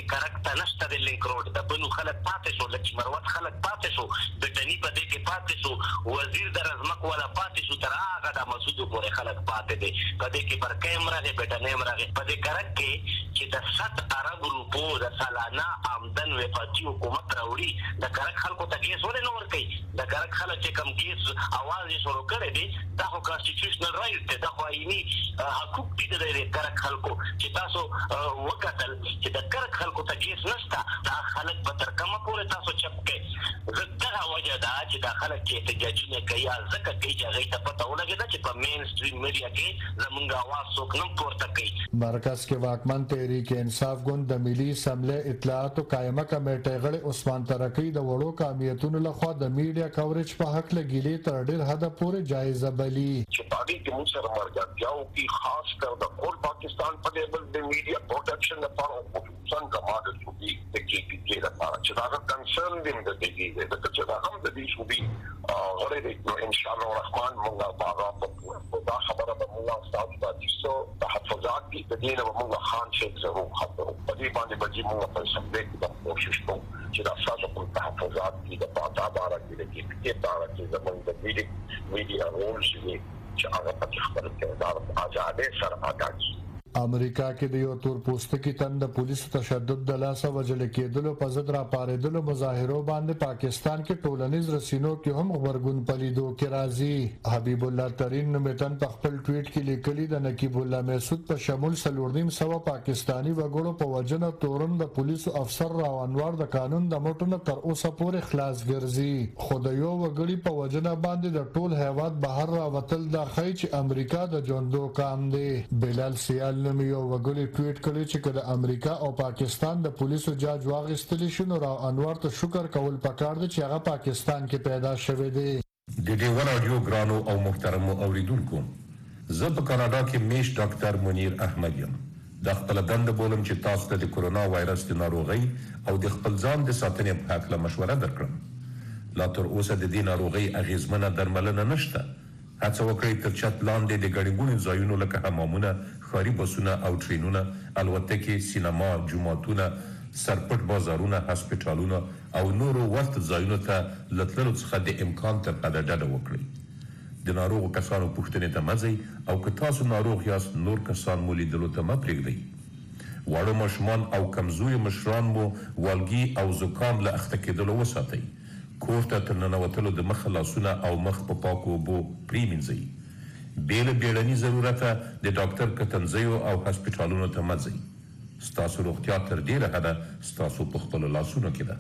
کرک تنشته د لینک روډ د بنو خلک پاتې شو لکه مروت خلک پاتې شو بټنی په دې کې پاتې شو وزیر د رزمک ولا پاتې شو تر هغه د مسعود پورې خلک پاتې دي په دې کې پر کیمرا دې بټنی مرغه په دې کرک کې چې د ست عرب روپو د سالانه آمدن وفاقي حکومت راوړي د کرک خلکو ته کیس ولې نه ورکوي د کرک خلک چې کم کیس اواز یې شروع کړی دی دا خو کانسټیټیوشنل رایټ دی دا خو آئیني حقوق دي د کرک خلکو چې تاسو وکتل چې د کرک خلکو ته کیس نشته دا خلک به تر کومه پورې تاسو چپ کوي دغه وجه دا چې دا خلک چې احتجاجونه کوي ځکه کوي چې هغوی ته پته ولګېده چې په مین سټریم میډیا کې زمونږ اواز څوک نه پورته کوي. مرکز के वाकमन तहरीक इंसाफ गुंद द मिली असम्बली इतलात و قائمه کمیټه غړي عثمان ترکی د وړو کامیتونو لخوا د میډیا کورج په حق لګیلې تر ډیر حد پورې جایزه بلی چې پاګي کې موږ سره مرګاو کی خاص کر د ټول پاکستان په لیول د میډیا پروټیکشن لپاره خصوصا کماډ صوبي د کې پی کې لپاره چې دا کنسرن دي د دې د چې دا هم د دې صوبي غړي دي ان شاء الله الرحمن موږ باغ په دا خبره به موږ تاسو ته چې تحفظات دي د دې نو موږ خان شیخ ضرور خبرو په دې باندې به موږ په سمبلی کې کوشش کوو چې دا اساسا په تحفظات کې د پاتا بارا کې د کې کې بارا کې زموږ د میډیا میډیا رول چې هغه په خبره کې دا آزادې سره آګاهي امریکا کې د یو تور پوستکي تند پولیس تشدد د لاسه وجل کېدلو په ضد را پارېدلو مظاهرو باندې پاکستان کې ټولنیز رسینو کې هم خبرګون پلیدو کې راځي حبیب الله ترین نمتن په خپل ټویټ کې لیکلي د نقیب الله مسعود په شمول سلوردیم سوا پاکستانی وګړو په وجنه تورن د پولیسو افسر راو انوار د قانون د مټونو تر اوسه پورې خلاص ګرځي خو د یو وګړي په وجنه باندې د ټول هیواد بهر را وتل د خی چې امریکا د ژوندو کام دی. بلال سیال نوم یو وګړي ټویټ کړی چې کله امریکا او پاکستان د پولیسو جاج واغستلی شنو را انوار ته شکر کول پکار دي چې هغه پاکستان کې پیدا شوی دی. د دې ور اډیو ګرانو او محترم اوریدونکو زه په کاناډا کې میش ډاکټر منیر احمد یم. د خپل دند بولم چې تاسو ته د کورونا وایرس د ناروغي او د خپل ځان د ساتنې په اړه مشوره درکړم. لا تر اوسه د دې ناروغي اغیزمنه درملنه نشته. هڅه وکړئ تر چت لاندې د ګڼګونو ځایونو لکه حمامونه ښاري بسونه او ټرینونه الوتکې سینما جوماتونه سرپټ بازارونه هسپټالونه او نورو ورته ځایونو ته له تللو څخه د امکان تر حده ډډه وکړئ. د ناروغو کسانو پوښتنې ته مه ځئ او که تاسو ناروغ یاست نور کسان مو لیدلو ته مه پرېږدئ. واړه ماشومان او کمزوري مشران مو والګي او زکام له اخته کېدلو وساتئ. کور ته تر ننوتلو د مخ لاسونه او مخ په پاکو اوبو پرېمینځئ. بې له بیړني ضرورته د ډاکټر کتنځیو او هسپټالونو ته مه ځئ. ستاسو روغتیا تر ډېره حده ستاسو په خپلو لاسونو کې ده.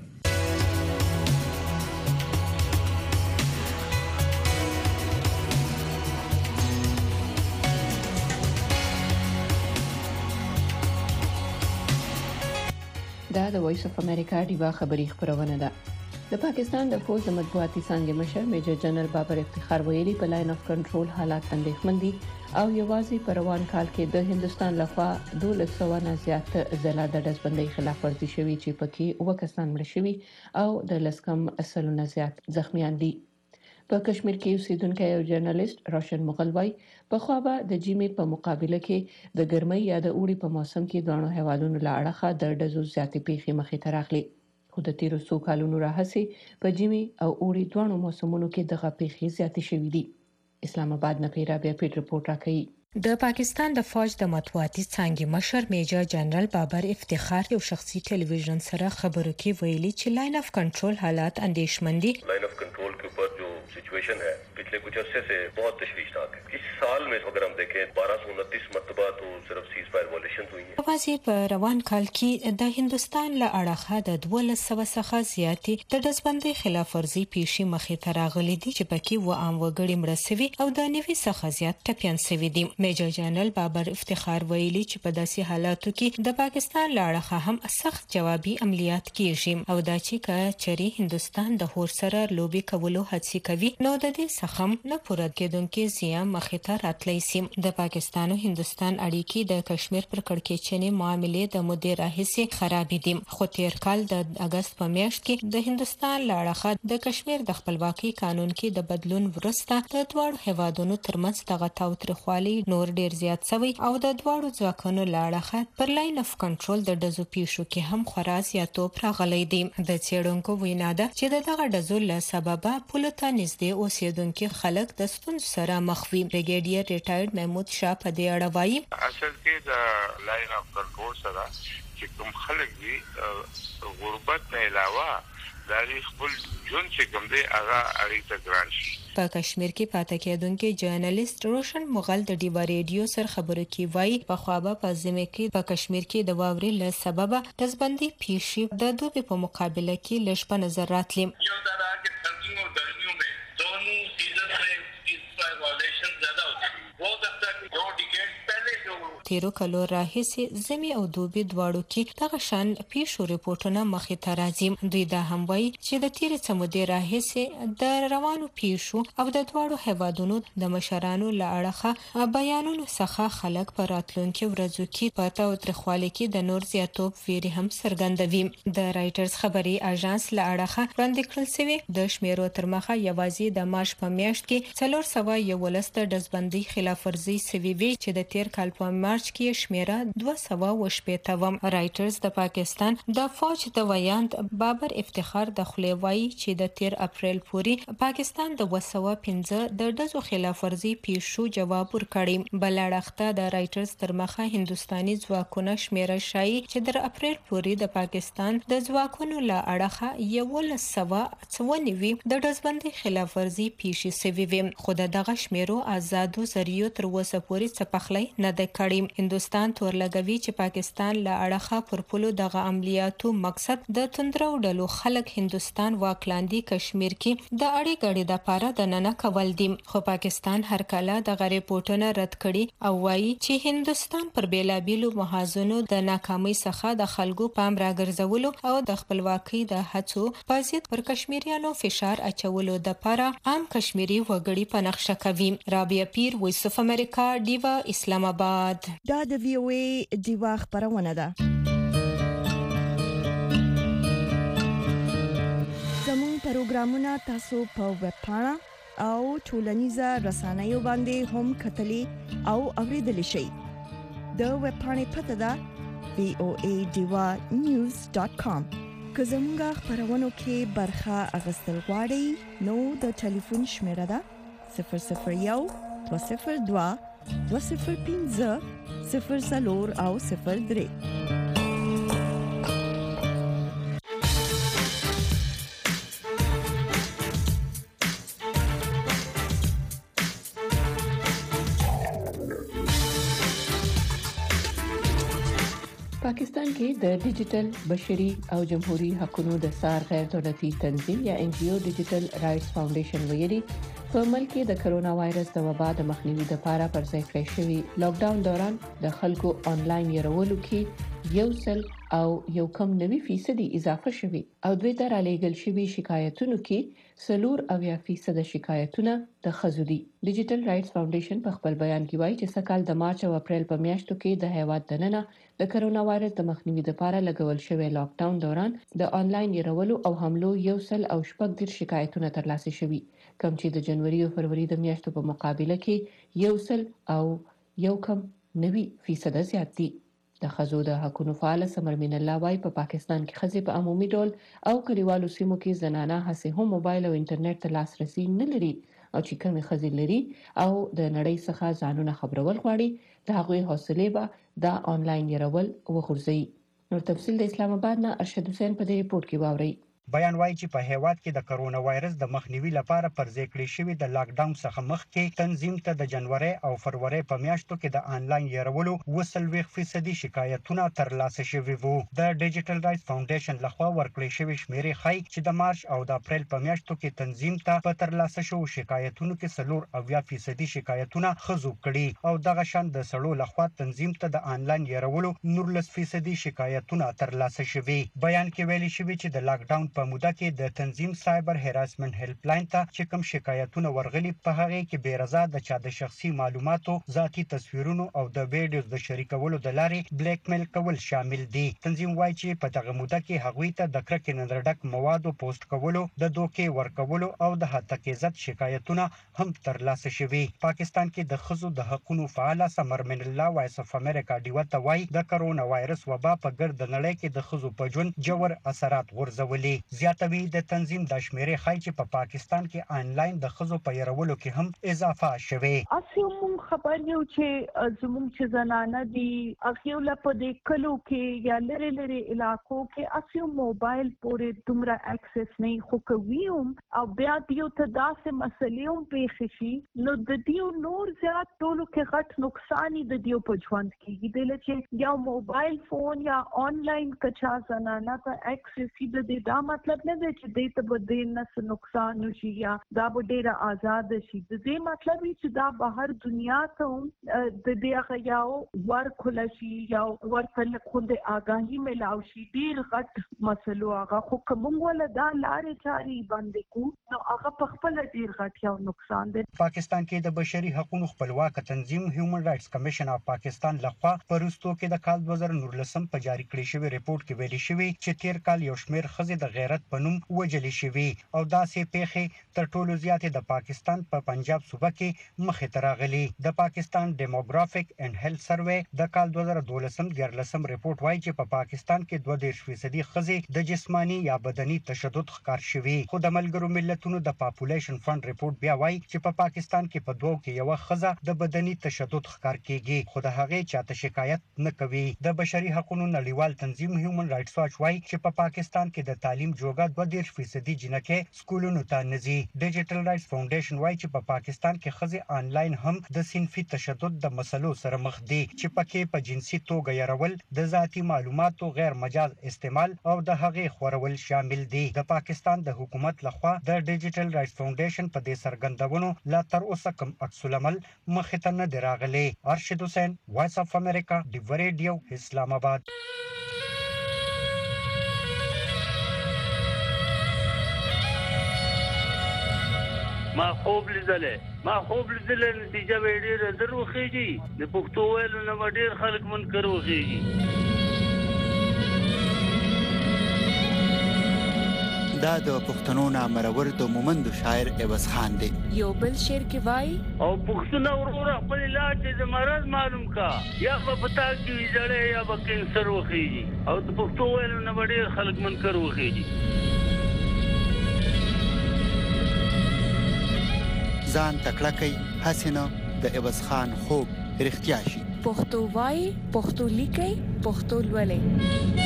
دا د وایس اف امریکا ډیوا خبری خبرونه ده. د پاکستان د فوج د مطبوعاتي څانګې مشر میجر جنرال بابر افتخار ویلي په لاین اف کنټرول حالات اندېښمن دي او یوازې په روان کال کې د هندستان لخوا دولس سوه نه زیات ځله د ډزبندۍ خلاف ورزي شوې چې پکې اووه کسان مړه شوي او د لس کم سلو نه زیات زخمیان دي. په کشمیر کې اوسیدونکی یو جرنالست روشن مغل وایي پخوا به د جیمې په مقابله کې د ګرمۍ یا د اوړي په موسم کې دوه هیوادونو له اړخه د ډزو زیاتې پیښې مخې ته راغلي. خو د تیرو څو کالونو راهیسې په جیمې او اوړي دواړو موسمونو کې دغه پیښې زیاتې شوې دي. اسلام آباد نه پیرابیا پیټ رپورټ راکوي. د پاکستان د فوج د مطبوعاتي څانګې مشر میجر جنرال بابر افتخار یو شخصي ټلویزیون سره خبرو کې ویلي چې لاین اف کنټرول حالات اندېښمن دي. लाइन ऑफ कंट्रोल के ऊपर जो सिचुएशन है पिछले कुछ अरसे से बहुत तशवीशनाक है. इस साल में अगर हम देखें बारह सौ उनतीस मरतबा तो सिर्फ सीज फायर वायलेशन हुई है. واځي په روان کال کې د هندستان له اړخه د دولس سوه څخه زیاتې د ډزبندۍ خلاف ورزي پیښې مخې ته راغلي دي چې پکې و عام وګړي مړه شوي او د نوي څخه زیات ټپيان شوي دي. میجر جنرال بابر افتخار ویلي چې په داسې حالاتو کې د پاکستان له اړخه هم سخت جوابي عملیات کیږي او دا چې کچري هندستان د هور سره لوبي کولو هڅه کوي نو د دې څخه نه پوره کېدونکې زیان مخې ته راتلی سي. د پاکستان او هندستان اړیکې د کشمیر پر کړکېچنې معاملې د مودې راهیسې خرابې دي، خو تیر کال د اگست په میاشت کې د هندستان له اړخه د کشمیر د خپلواکۍ قانون کې د بدلون وروسته د دواړو هیوادونو ترمنځ دغه تاوتریخوالی نور ډیر زیات شوی او د دواړو ځواکونو له اړخه پر لاین اف کنټرول د ډزو پیښو کې هم خورا زیاتوب راغلی دی. د څېړونکو وینا ده چې د دغه ډزو له سببه پولو ته نږدې اوسېدونکي خلک د ستونزو سره مخ وي. بریګیډیر ریټایرډ محمود شاه په دې اړه وایي اصل کې د لاین اف کنټرول سره چې کوم خلک دي غربت نه علاوه د خپل ژوند چې کوم دی هغه اړیکه ګران شي. په کشمیر کې پاتې کېدونکي جرنالیست روشن مغل د ډیوا ریډیو سره خبرو کې وایي په خوابه په ځمه کې په کشمیر کې د واورې له سببه دزبندي پیښې د دوبي په مقابله کې لږ په نظر راتلي. یو دا راځي سردیوں او ګرمیوں میں دونوں سیزن میں اس وائلیشن زیادہ ہوتی ہے. وہ تک تک دو ډیکیډ پہلے جو تیرو کلو راهیسې زمي او دوبي دواړو کې دغه شان پیښو ریپورتونه مخې ته راځي. دوی دا هم وایي چې د تیرې سمودې راهیسې د روانو پیښو او د دواړو هیوادونو د مشرانو له اړخه بیانونو څخه خلک په راتلونکي ورځو کې په تاوتریخوالي کې د نور زیاتوب ویرې هم څرګندوي. د رایټرز خبري اژانس له اړخه وړاندې کړل شوی د شمیرو تر مخه یوازې د مارچ په میاشت کې څلور سوه یولس د ډزبندۍ خلاف ورزي سوي وي چې د تیر کال په مارچ کې شمیره دوه سوه وشپېته وه. رایټرز د پاکستان د فوج د ویاند بابر افتخار د خولې وایي چې د تیر اپریل پورې پاکستان د دوه سوه پنځه د ډزو خلاف ورزي پیښو جواب ورکړی. بل اړخته د رایټرز تر مخه هندستاني ځواکونه شمیره شایي چې در اپریل پورې د پاکستان د ځواکونو له اړخه یولس سوه څوارلس د ډزبندۍ خلاف ورزي پیښې سوي وي، خو دغه شمیرو آزادو ذریعو تر اوسه پورې څه پخلی نه دی کړی. هندستان تور لګوي چې پاکستان له اړخه پر پولو دغه عملیاتو مقصد د توندرو ډلو خلک هندستان واکلاندي کشمیر کې د اړې غړي د پاره د ننه کول دي، خو پاکستان هر کله د ریپورتونه رد کړي او وایي چې هندستان پر بیلابیلو محاذونو د ناکامۍ څخه د خلکو پام راګرځولو او د خپلواکۍ د هڅو په ضد پر کشمیریانو فشار اچولو د پاره عام کشمیری وګړي په نقشه کوي. رابعه پیر، وایس اف امریکا، ډیوا، اسلام آباد. دا د وی او ای ډیوا خبرونه ده. زموږ پروګرامونه تاسو په ویب پاڼه او ټولنیزه رسنیو باندې هم کتلی او اوریدلی شئ. د ویب پاڼې پته ده وی او ای ډیوا نیوز ډاټ کام. که زموږ خبرونو کې برخه اخیستل غواړئ نو د ټلیفون شمیره ده صفر صفر یو دوه صفر دوه دوه صفر پنځه صفر څلور او صفر درې. پاکستان کې د ډیجیټل بشري او جمهوریت حقوقو د سار غیر دولتي تنظیم یا ان جی او ډیجیټل رائټس فاونډیشن ویلي په ملک کې د کرونا وایرس د وبا د مخنیوي لپاره پر ځای کړی شوی لاک ډاون دوران د خلکو آنلاین يرولو کې یو سل او یو کم نوي فیصدي اضافه شوی او دوی ته رالېږل شوی شکایتونو کې سلور اویا فیصد شکایتونه د خزو دي. ډیجیټل رائټس فاونډیشن په خپل بیان کې وایي چې سکهال د مارچ او اپریل په میاشتو کې د هیواد دننه د کرونا وایرس د مخنیوي لپاره لګول شوی لاک ډاون دوران د آنلاین يرولو او حملو یو سل او شپږ ډیر شکایتونه ترلاسه شوي، کوم چې د جنوري او فروری د میاشتو په مقابله کې یو سل او یو کم نوي فیصد زیات دي. د خزو د حقوقو فعال سمر من الله وايي په پاکستان کې خزې په عمومي ډول او کلیوالو سیمو کې زنانه هڅه هم موبایل او انټرنیټ ته لاسرسي نه لري او چې کومې خزې لري او د نړۍ څخه ځانونه خبرول غواړي د هغوی حوصله به د آنلاین يرول وغورځي. نور تفصيل د اسلام آباد نه ارشد حسین په دې ریپورت کې واوري. بیان وایي چې په هیواد کې د کرونا وایرس د مخنیوي لپاره پر ځای کړی شوی د لاک ډاون څخه مخکې تنظیم ته د جنوري او فروری په میاشتو کې د آنلاین يرولو وسلويخ فیصدي شکایتونه ترلاسه شوي وو. د ډیجیټل رائټس فاونډیشن لخوا ورکړی شوی شمیرې ښایي چې د مارچ او د اپریل په میاشتو کې تنظیم ته په ترلاسه شوو شکایتونو کې سلور اویا فیصدي شکایتونه خزو کړي او دغه شان د سړو لخوا تنظیم ته د آنلاین يرولو نورلس فیصدي شکایتونه ترلاسه شوي. بیان کې ویلي شوی چې د لاک ډاون په موده کې د تنظیم سایبر هراسمنت هیلپ لاین ته چې کوم شکایتونه ورغلي په هغه کې بې رضا د چا د شخصي معلوماتو ذاتی تصویرونو او د ویډیوز د شریکولو د لارې بلیک میل کول شامل دي. تنظیم وایي چې په دغه موده کې هغوی ته د کرکې نه ډک موادو پوسټ کولو، د دوکې ورکولو او د حتی عزت شکایتونه هم ترلاسه شوي. پاکستان کې د ښځو د حقوقو فعال سمر من الله وایس اف امریکا ډیوا ته وایي د کرونا وایرس وبا په ګرد نړۍ کې د ښځو په ژوند جوړ اثرات غورځولي. زیاتوي د تنظیم د شمیرې ښایي چې په پاکستان کې آنلاین د ښځو په يرولو کې هم اضافه شوه. اسی موږ خبر یو چې زموږ چې زنانه دي اخیو لپاره د کلو کې یا لری لری علاقو کې اسی موبایل پورې دومره اکسس نه خو کوي او بیا دیو ته داسې مسلې هم پیښ شي نو د دیو نور زیات ټولو کې غټ نقصان د دیو په ژوند کې دي چې یا موبایل فون یا آنلاین کچا زنانه ته اکسس دي. دا مطلب نه دی چې دې ته به د نس نقصان نشي یا دا به ډیره آزاد شي. د دې مطلب چې دا بهر دنیا ته د دې هغه یو ورکول شي یا ورته خوند آگاهی ملاو شي. ډیر غټ مسلو هغه خو کوم ولا دا لارې چاري باندې کو نو هغه په خپل ډیر غټ یو نقصان دی. پاکستان کې د بشري حقوقو خپلواک تنظیم هیومن رائټس کمیشن اف پاکستان لخوا پرستو کې د کال دوه زره نولسم په جاری کړی شوی ریپورت کې ویل شوی چې تیر کال یو شمېر ښځې د غیرت په نوم وجلې شوی او داسې پیښې تر ټولو زیاتې د پاکستان په پنجاب صوبه کې مخې ته راغلي. د پاکستان ډیموګرافیک اینڈ هیلث سروې د کال دوه زره دولسم دیارلسم ریپورت وايي چې په پاکستان کې دوه دېرش فیصدي ښځې د جسمانی یا بدني تشدد ښکار شوي. خو د ملګرو ملتونو د پاپولیشن فند ریپورت بیا وايي چې په پاکستان کې په دوه کې یو ښځه د بدني تشدد ښکار کیږي خو د هغې چاته شکایت نه کوي. د بشري حقوقو نړیوال تنظیم هیومن رائټس واچ وايي چې په پاکستان کې د تعلیم جوګه دوه دېرش فیصدي جنکې سکولونو ته نه ځي. ډیجیټل رائټس فاونډیشن وايي چې په پاکستان کې ښځې آنلاین هم د صنفي تشدد د مسلو سره مخ دي چې پکې په جنسي توګه يرول، د ذاتی معلوماتو غیر مجاز استعمال او د هغې خورول شامل دي. د پاکستان د حکومت لخوا د ډیجیټل رائټس فاونډیشن په دې سرګندونو لا تر اوسه کوم عکس العمل مخې ته نه دی راغلی. ارشد حسین، وایس اف امریکا، ډیو ریډیو، اسلام آباد. ما خوب لیدلې ما خوب لیدلې نتیجه به ډېره دروخېږي. د پښتو ویلو نه ډېر خلک منکر وخېږي. دا د پښتنو نامرور د مومند شاعر عوض خان دی. یو بل شعر کې وای او پښتنو ورور خپل علاج د مرض معلوم کا یا په پتا کې ویځړې یا په کینسر وخېږي او د پښتو ویلو نه ډېر خلک منکر وخېږي. ځان تکړه کوي حسینه د عوض خان خوب رښتیا شي. پښتو وای، پښتو لیکي، پښتو لولي.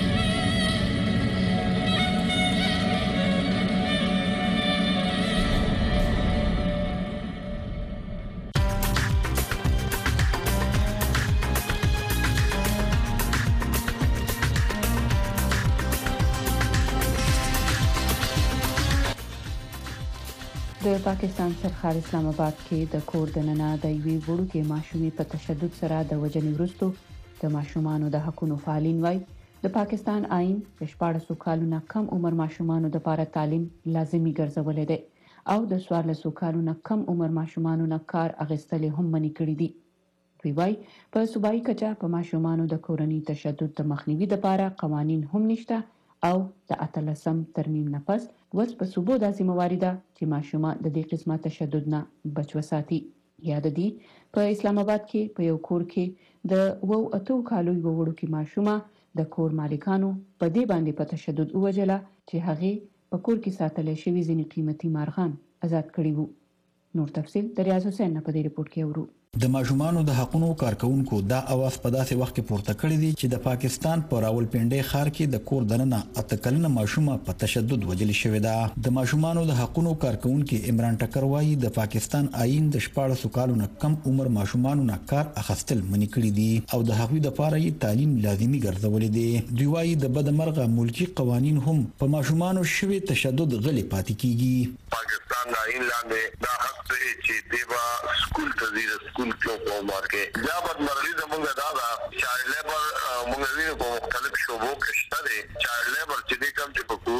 د پاکستان سرحد اسلام آباد کې د کور دننه د یوې وړوکې ماشومې په تشدد سره د وژنې وروسته د ماشومانو د حقوقو فعالین وایي د پاکستان آئین د شپاړسو کالونو کم عمر ماشومانو لپاره تعلیم لازمي ګرځولې ده او د څوارلسو کالونو کم عمر ماشومانو نه کار اخیستل هم منع کړی دي. دوی وایي په صوبایي کچه په ماشومانو د کورني تشدد د مخنیوي لپاره قوانین هم نشته او د اتلسم ترمیم نه پس اوس په صوبو داسې موارد چې ماشومان د دې قسمه تشدد نه بچ وساتي. یاد دي په اسلام آباد کې په یو کور کې د وو اتو کالو یو وړوکی ماشومه د کور مالکانو په دې باندې په تشدد وجله چې هغه په کور کې ساتل شوی ځینې قیمتي مارغان آزاد کړي وو. نور تفصیل د ریاض حسین په دې رپورت کې اورو. د ماشومانو د حقوقو کارکونکو دا اواز په داسې وخت کې پورته کړی دی چې د پاکستان په راولپنډي ښار کې د کور دننه اتکلنه ماشومه په تشدد وجل شوې ده. د ماشومانو د حقوقو کارکونکو عمران ټکر وايي د پاکستان آئین د شپاړسو کالونو کم عمر ماشومانو نه کار اخیستل منع کړی دي او د هغوی لپاره یې تعلیم لازمي ګرځولې دي. دوی وايي د بدمرغه ملکی قوانین هم په ماشومانو شوی تشدد غلي پاتې کیږي. پاکستان د آئین لاندې دا حق دی چې دیوا سکول ته ځي سکول کې په مارکه بیا بدمرغي زموږ دا دا چایلډ لیبر موږ وینو په مختلف شوبو کې شته دي. چایلډ لیبر چې کوم چې په کورونو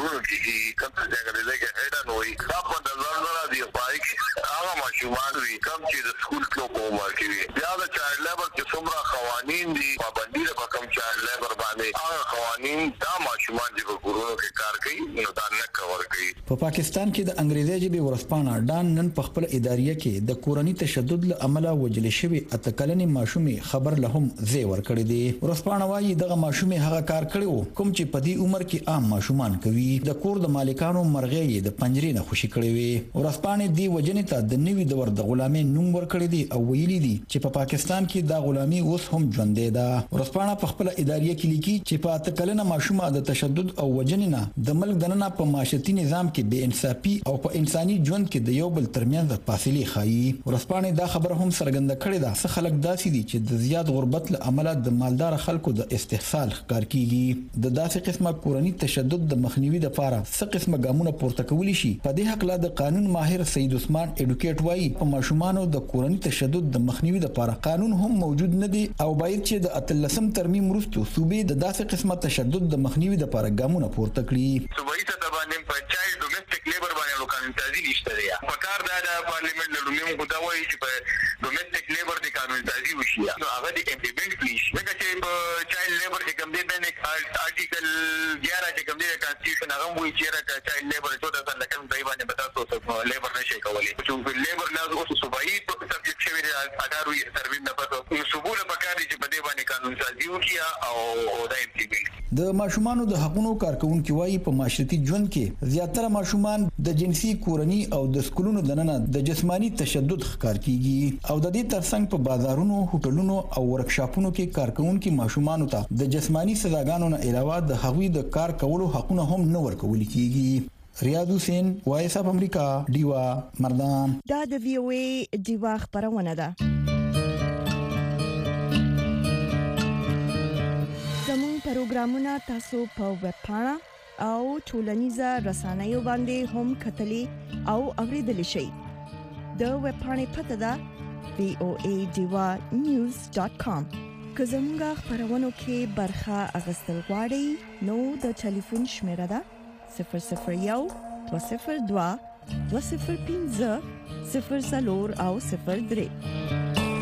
کورونو کې کوم څه ځای کې هډن وي دا په نظر نه دی پای کې هغه ماشومان وي کوم چې د سکول کې کومه کوي بیا د چایلډ لیبر کې څومره قوانين دي پابندي د کوم چایلډ لیبر باندې هغه قوانين دا ماشومان چې په کورونو کې کار کوي نو دا نه کور کوي. په پاکستان کې د انګریزي ژبې ورسپانه ډان نن په خپل اداریه کې د کورنی تشدد له امله وجل شوی اتکلنې ماشومې خبر له هم زی ور کړی دی. ورسپانه وايي دغه ماشومې هغه کار کړو کوم چې په دې عمر کې عام ماشومان کوي. د کور د مالکانو مرغې د پنجرې نه خوشي کړې وي. ورسپانه دی وجنې ته د نوي دور د غلامي نوم ور کړی دی او ویلي دي چې په پاکستان کې د غلامي اوس هم ژوندې ده. ورسپانه په خپل اداریه کې لیکي چې په اتکلنه ماشومه د تشدد او وجنې نه د ملک دننه په معاشرتي نظام کې بې انصافي او په انساني ژوند کې د یو بل ترمنځ د فاصلې ښایي. ورسپانه دا خبره هم څرګنده کړې ده چې خلک داسې دي چې د زیات غربت له امله د مالدار خلکو د استحصال ښکار کیږي. د داسې قسمه کورنی تشدد د مخنیوي لپاره څه قسمه ګامونه پورته کولی شي. په دې حق لا د قانون ماهر سید عثمان اډوکیټ وايي په ماشومانو د کورنی تشدد د مخنیوي لپاره قانون هم موجود نه دی او باید چې د اتلسم ترمیم وروسته صوبې د داسې قسمه تشدد د مخنیوي لپاره ګامونه پورته کړي. صوبایي ته باندې په چایلډ ډومېسټک لیبر باندې قانون تازي نشته دی. په کار دا د پارلیمنت له لومړي خو دا وایي چې په ډومېسټک لیبر د قانون تازي وشي نو هغه د امپلیمنټ کړي. لکه چې په چایلډ لیبر کې کوم دی باندې آرټیکل ګیارہ کې کوم دی کانسټیټیوشن هغه وایي چې راکا چایلډ لیبر چودہ سال لکه دای باندې بتا تاسو لیبر نشي کولای. چې لیبر لاز اوس صوبایي په سبجیکټ شوی دی اګاروي ترمیم نه پاتو صوبونه پکاري چې په دې باندې قانون تازي وکړي او دا امپلیمنټ. د ماشومانو د حقوقو کارکونکو وايي په معاشرتي ژوند کې زیاتره ماشومان د جنسي کورني او د سکولونو دننه د جسمانی تشدد ښکار کیږي او د دې ترڅنګ په بازارونو هوټلونو او ورکشاپونو کې کارکونکو ماشومانو ته د جسمانی سزاګانو نه علاوه د هغوی د کار کولو حقونه هم نه ورکول کیږي. ریاض حسین وایس اف امریکا دیوا مردان. دا د وی او ای دیوا خبرونه ده. زموږ پروګرامونه تاسو په ویب پاڼه او ټولنیزه رسنیو باندې هم کتلی او اوریدلی شئ. د ویب پاڼې پته ده وی او ای دیوا نیوز ډاټ کام. که زموږ خبرونو کې برخه اخیستل غواړئ نو د ټلیفون شمیره ده صفر صفر یو دو صفر دو دو صفر پنځه صفر څلور او صفر درې.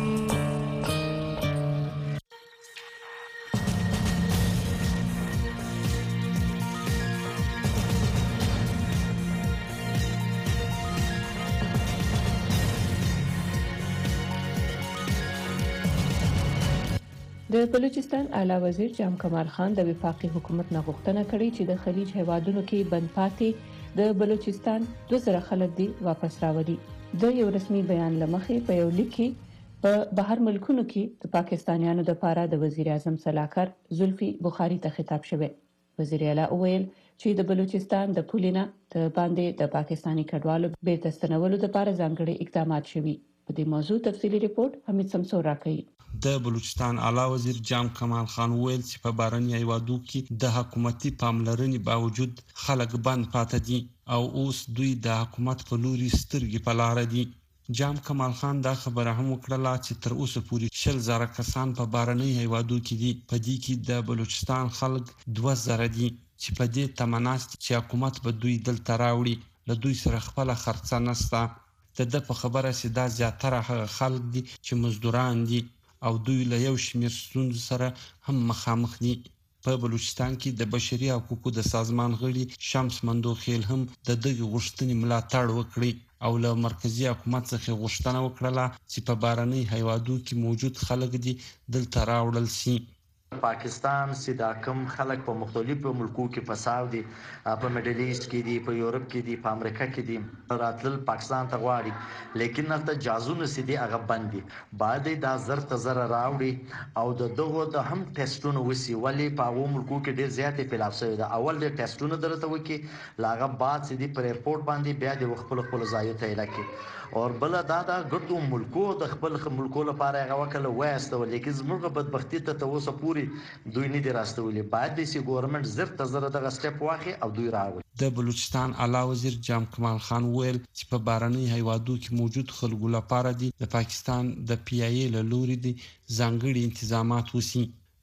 د بلوچستان اعلی وزیر جام کمال خان د وفاقي حکومت نه غوښتنه کړې چې د خلیج هیوادونو کې بند پاتې د بلوچستان دوه زره خلک دی واپس راوړي. د یو رسمي بیان لمخې په یو لیک کې په بهر ملکونو کې د پاکستانیانو د لپاره د وزیر اعظم صلاحکار زلفي بخاری ته خطاب شوی. وزیر اعلی وویل چې د بلوچستان د پولینا د باندې د پاکستانی کډوالو بیرته ستنولو لپاره ځانګړي اقدامات شوي. په دې موضوع تفصیلی ریپورت حمید سمسور راکوي. د بلوچستان اعلی وزیر جام کمال خان ویل چې په بارني هیوادو کې د حکومتي پاملرنې باوجود خلک بند پاتې دي او اوس دوی د حکومت په لوري سترګې په لار دي. جام کمال خان دا خبره هم وکړه چې تر اوسه پورې شل زره کسان په بارني هیوادو کې دي. په دې کې د بلوچستان خلک دوه زره دي چې په دې تمناست چې حکومت به دوی دلته راوړي. له دوی سره خپل خرڅه نشته. د د په خبره چې دا زیاتره هغه خلک دي چې مزدوران دي او دوی له یو شمېر ستونزو سره هم مخامخ دي. په بلوچستان کې د بشري حقوقو د سازمان غړي شمس مندوخیل هم د دغه غوښتنې ملاتړ وکړي او له مرکزی حکومت څخه غوښتنه وکړه چې په بارني هیوادو کې موجود خلک دي دلته راوړل شي. پاکستان سیدا کم خلک په مختلفو ملکو کې فساد دي، په میډل ایست کې دي، په یورپ کې دي، په امریکا کې دي، راتل پاکستان ته غواړي لیکن هلته جازونه سیدي هغه بند دي. باید دا زر ته زر راوړي او د دغه د هم ټیسټونه وسی ولی په هغو ملکو کې ډیر زیاتې خلاف شوی ده. اول د ټیسټونه درته وکړي لاغه بعد سیدي په ریپورت باندې بیا د خپل خپل ځای ته لکه اور بل دا دا ګردو ملکو د خپل ملکو لپاره هغه وکړه وایسته لیکن زموږ بدبختی ته توسه پوری دوی نه دي راستولي. باید د سی ګورنمنت زر ته زر دغه سټپ واخلي او دوی راوړي. د بلوچستان اعلی وزیر جام کمال خان ویل چې په بارني هیوادو کې موجود خلکو لپاره دي د پاکستان د پی ای ای له لوري دي ځانګړي انتظامات وسی.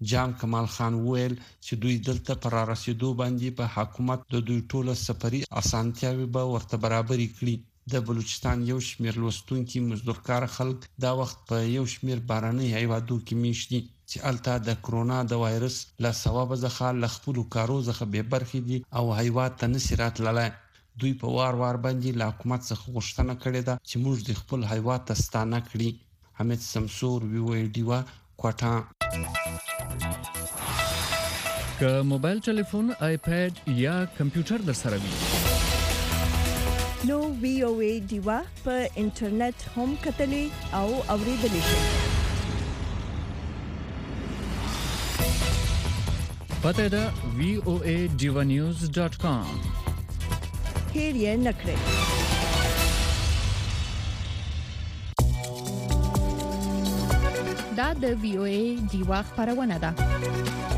جام کمال خان ویل چې دوی دلته پر رسیدو باندې په حکومت د دوی ټوله سفري اسانتیاوي به ورته برابرې کړي د بلوچستان یو شمېر لوستونکي مزدورکار خلک دا وخت په یو شمېر باراني هیوادو کې میشتي چې الته د کرونا د وایرس له سبب ځخه لخپلو کارو ځخه به برخې دي او هیواد ته نشرات لاله دوی په وار وار باندې له حکومت څخه غوښتنه کړې ده چې موږ د خپل هیواد ته ستانه کړي حمید سمسور وی وی ډیوا کوټا که موبایل ټلیفون آیپاد یا کمپیوټر در سره وي نو وی او ای ډیوا په انټرنیټ هم کتلې او اوریدلې شي پته دا وی او ای ډیوا نیوز ډاٹ کام هیر یې نکړئ دا د وی او ای ډیوا خبرونه ده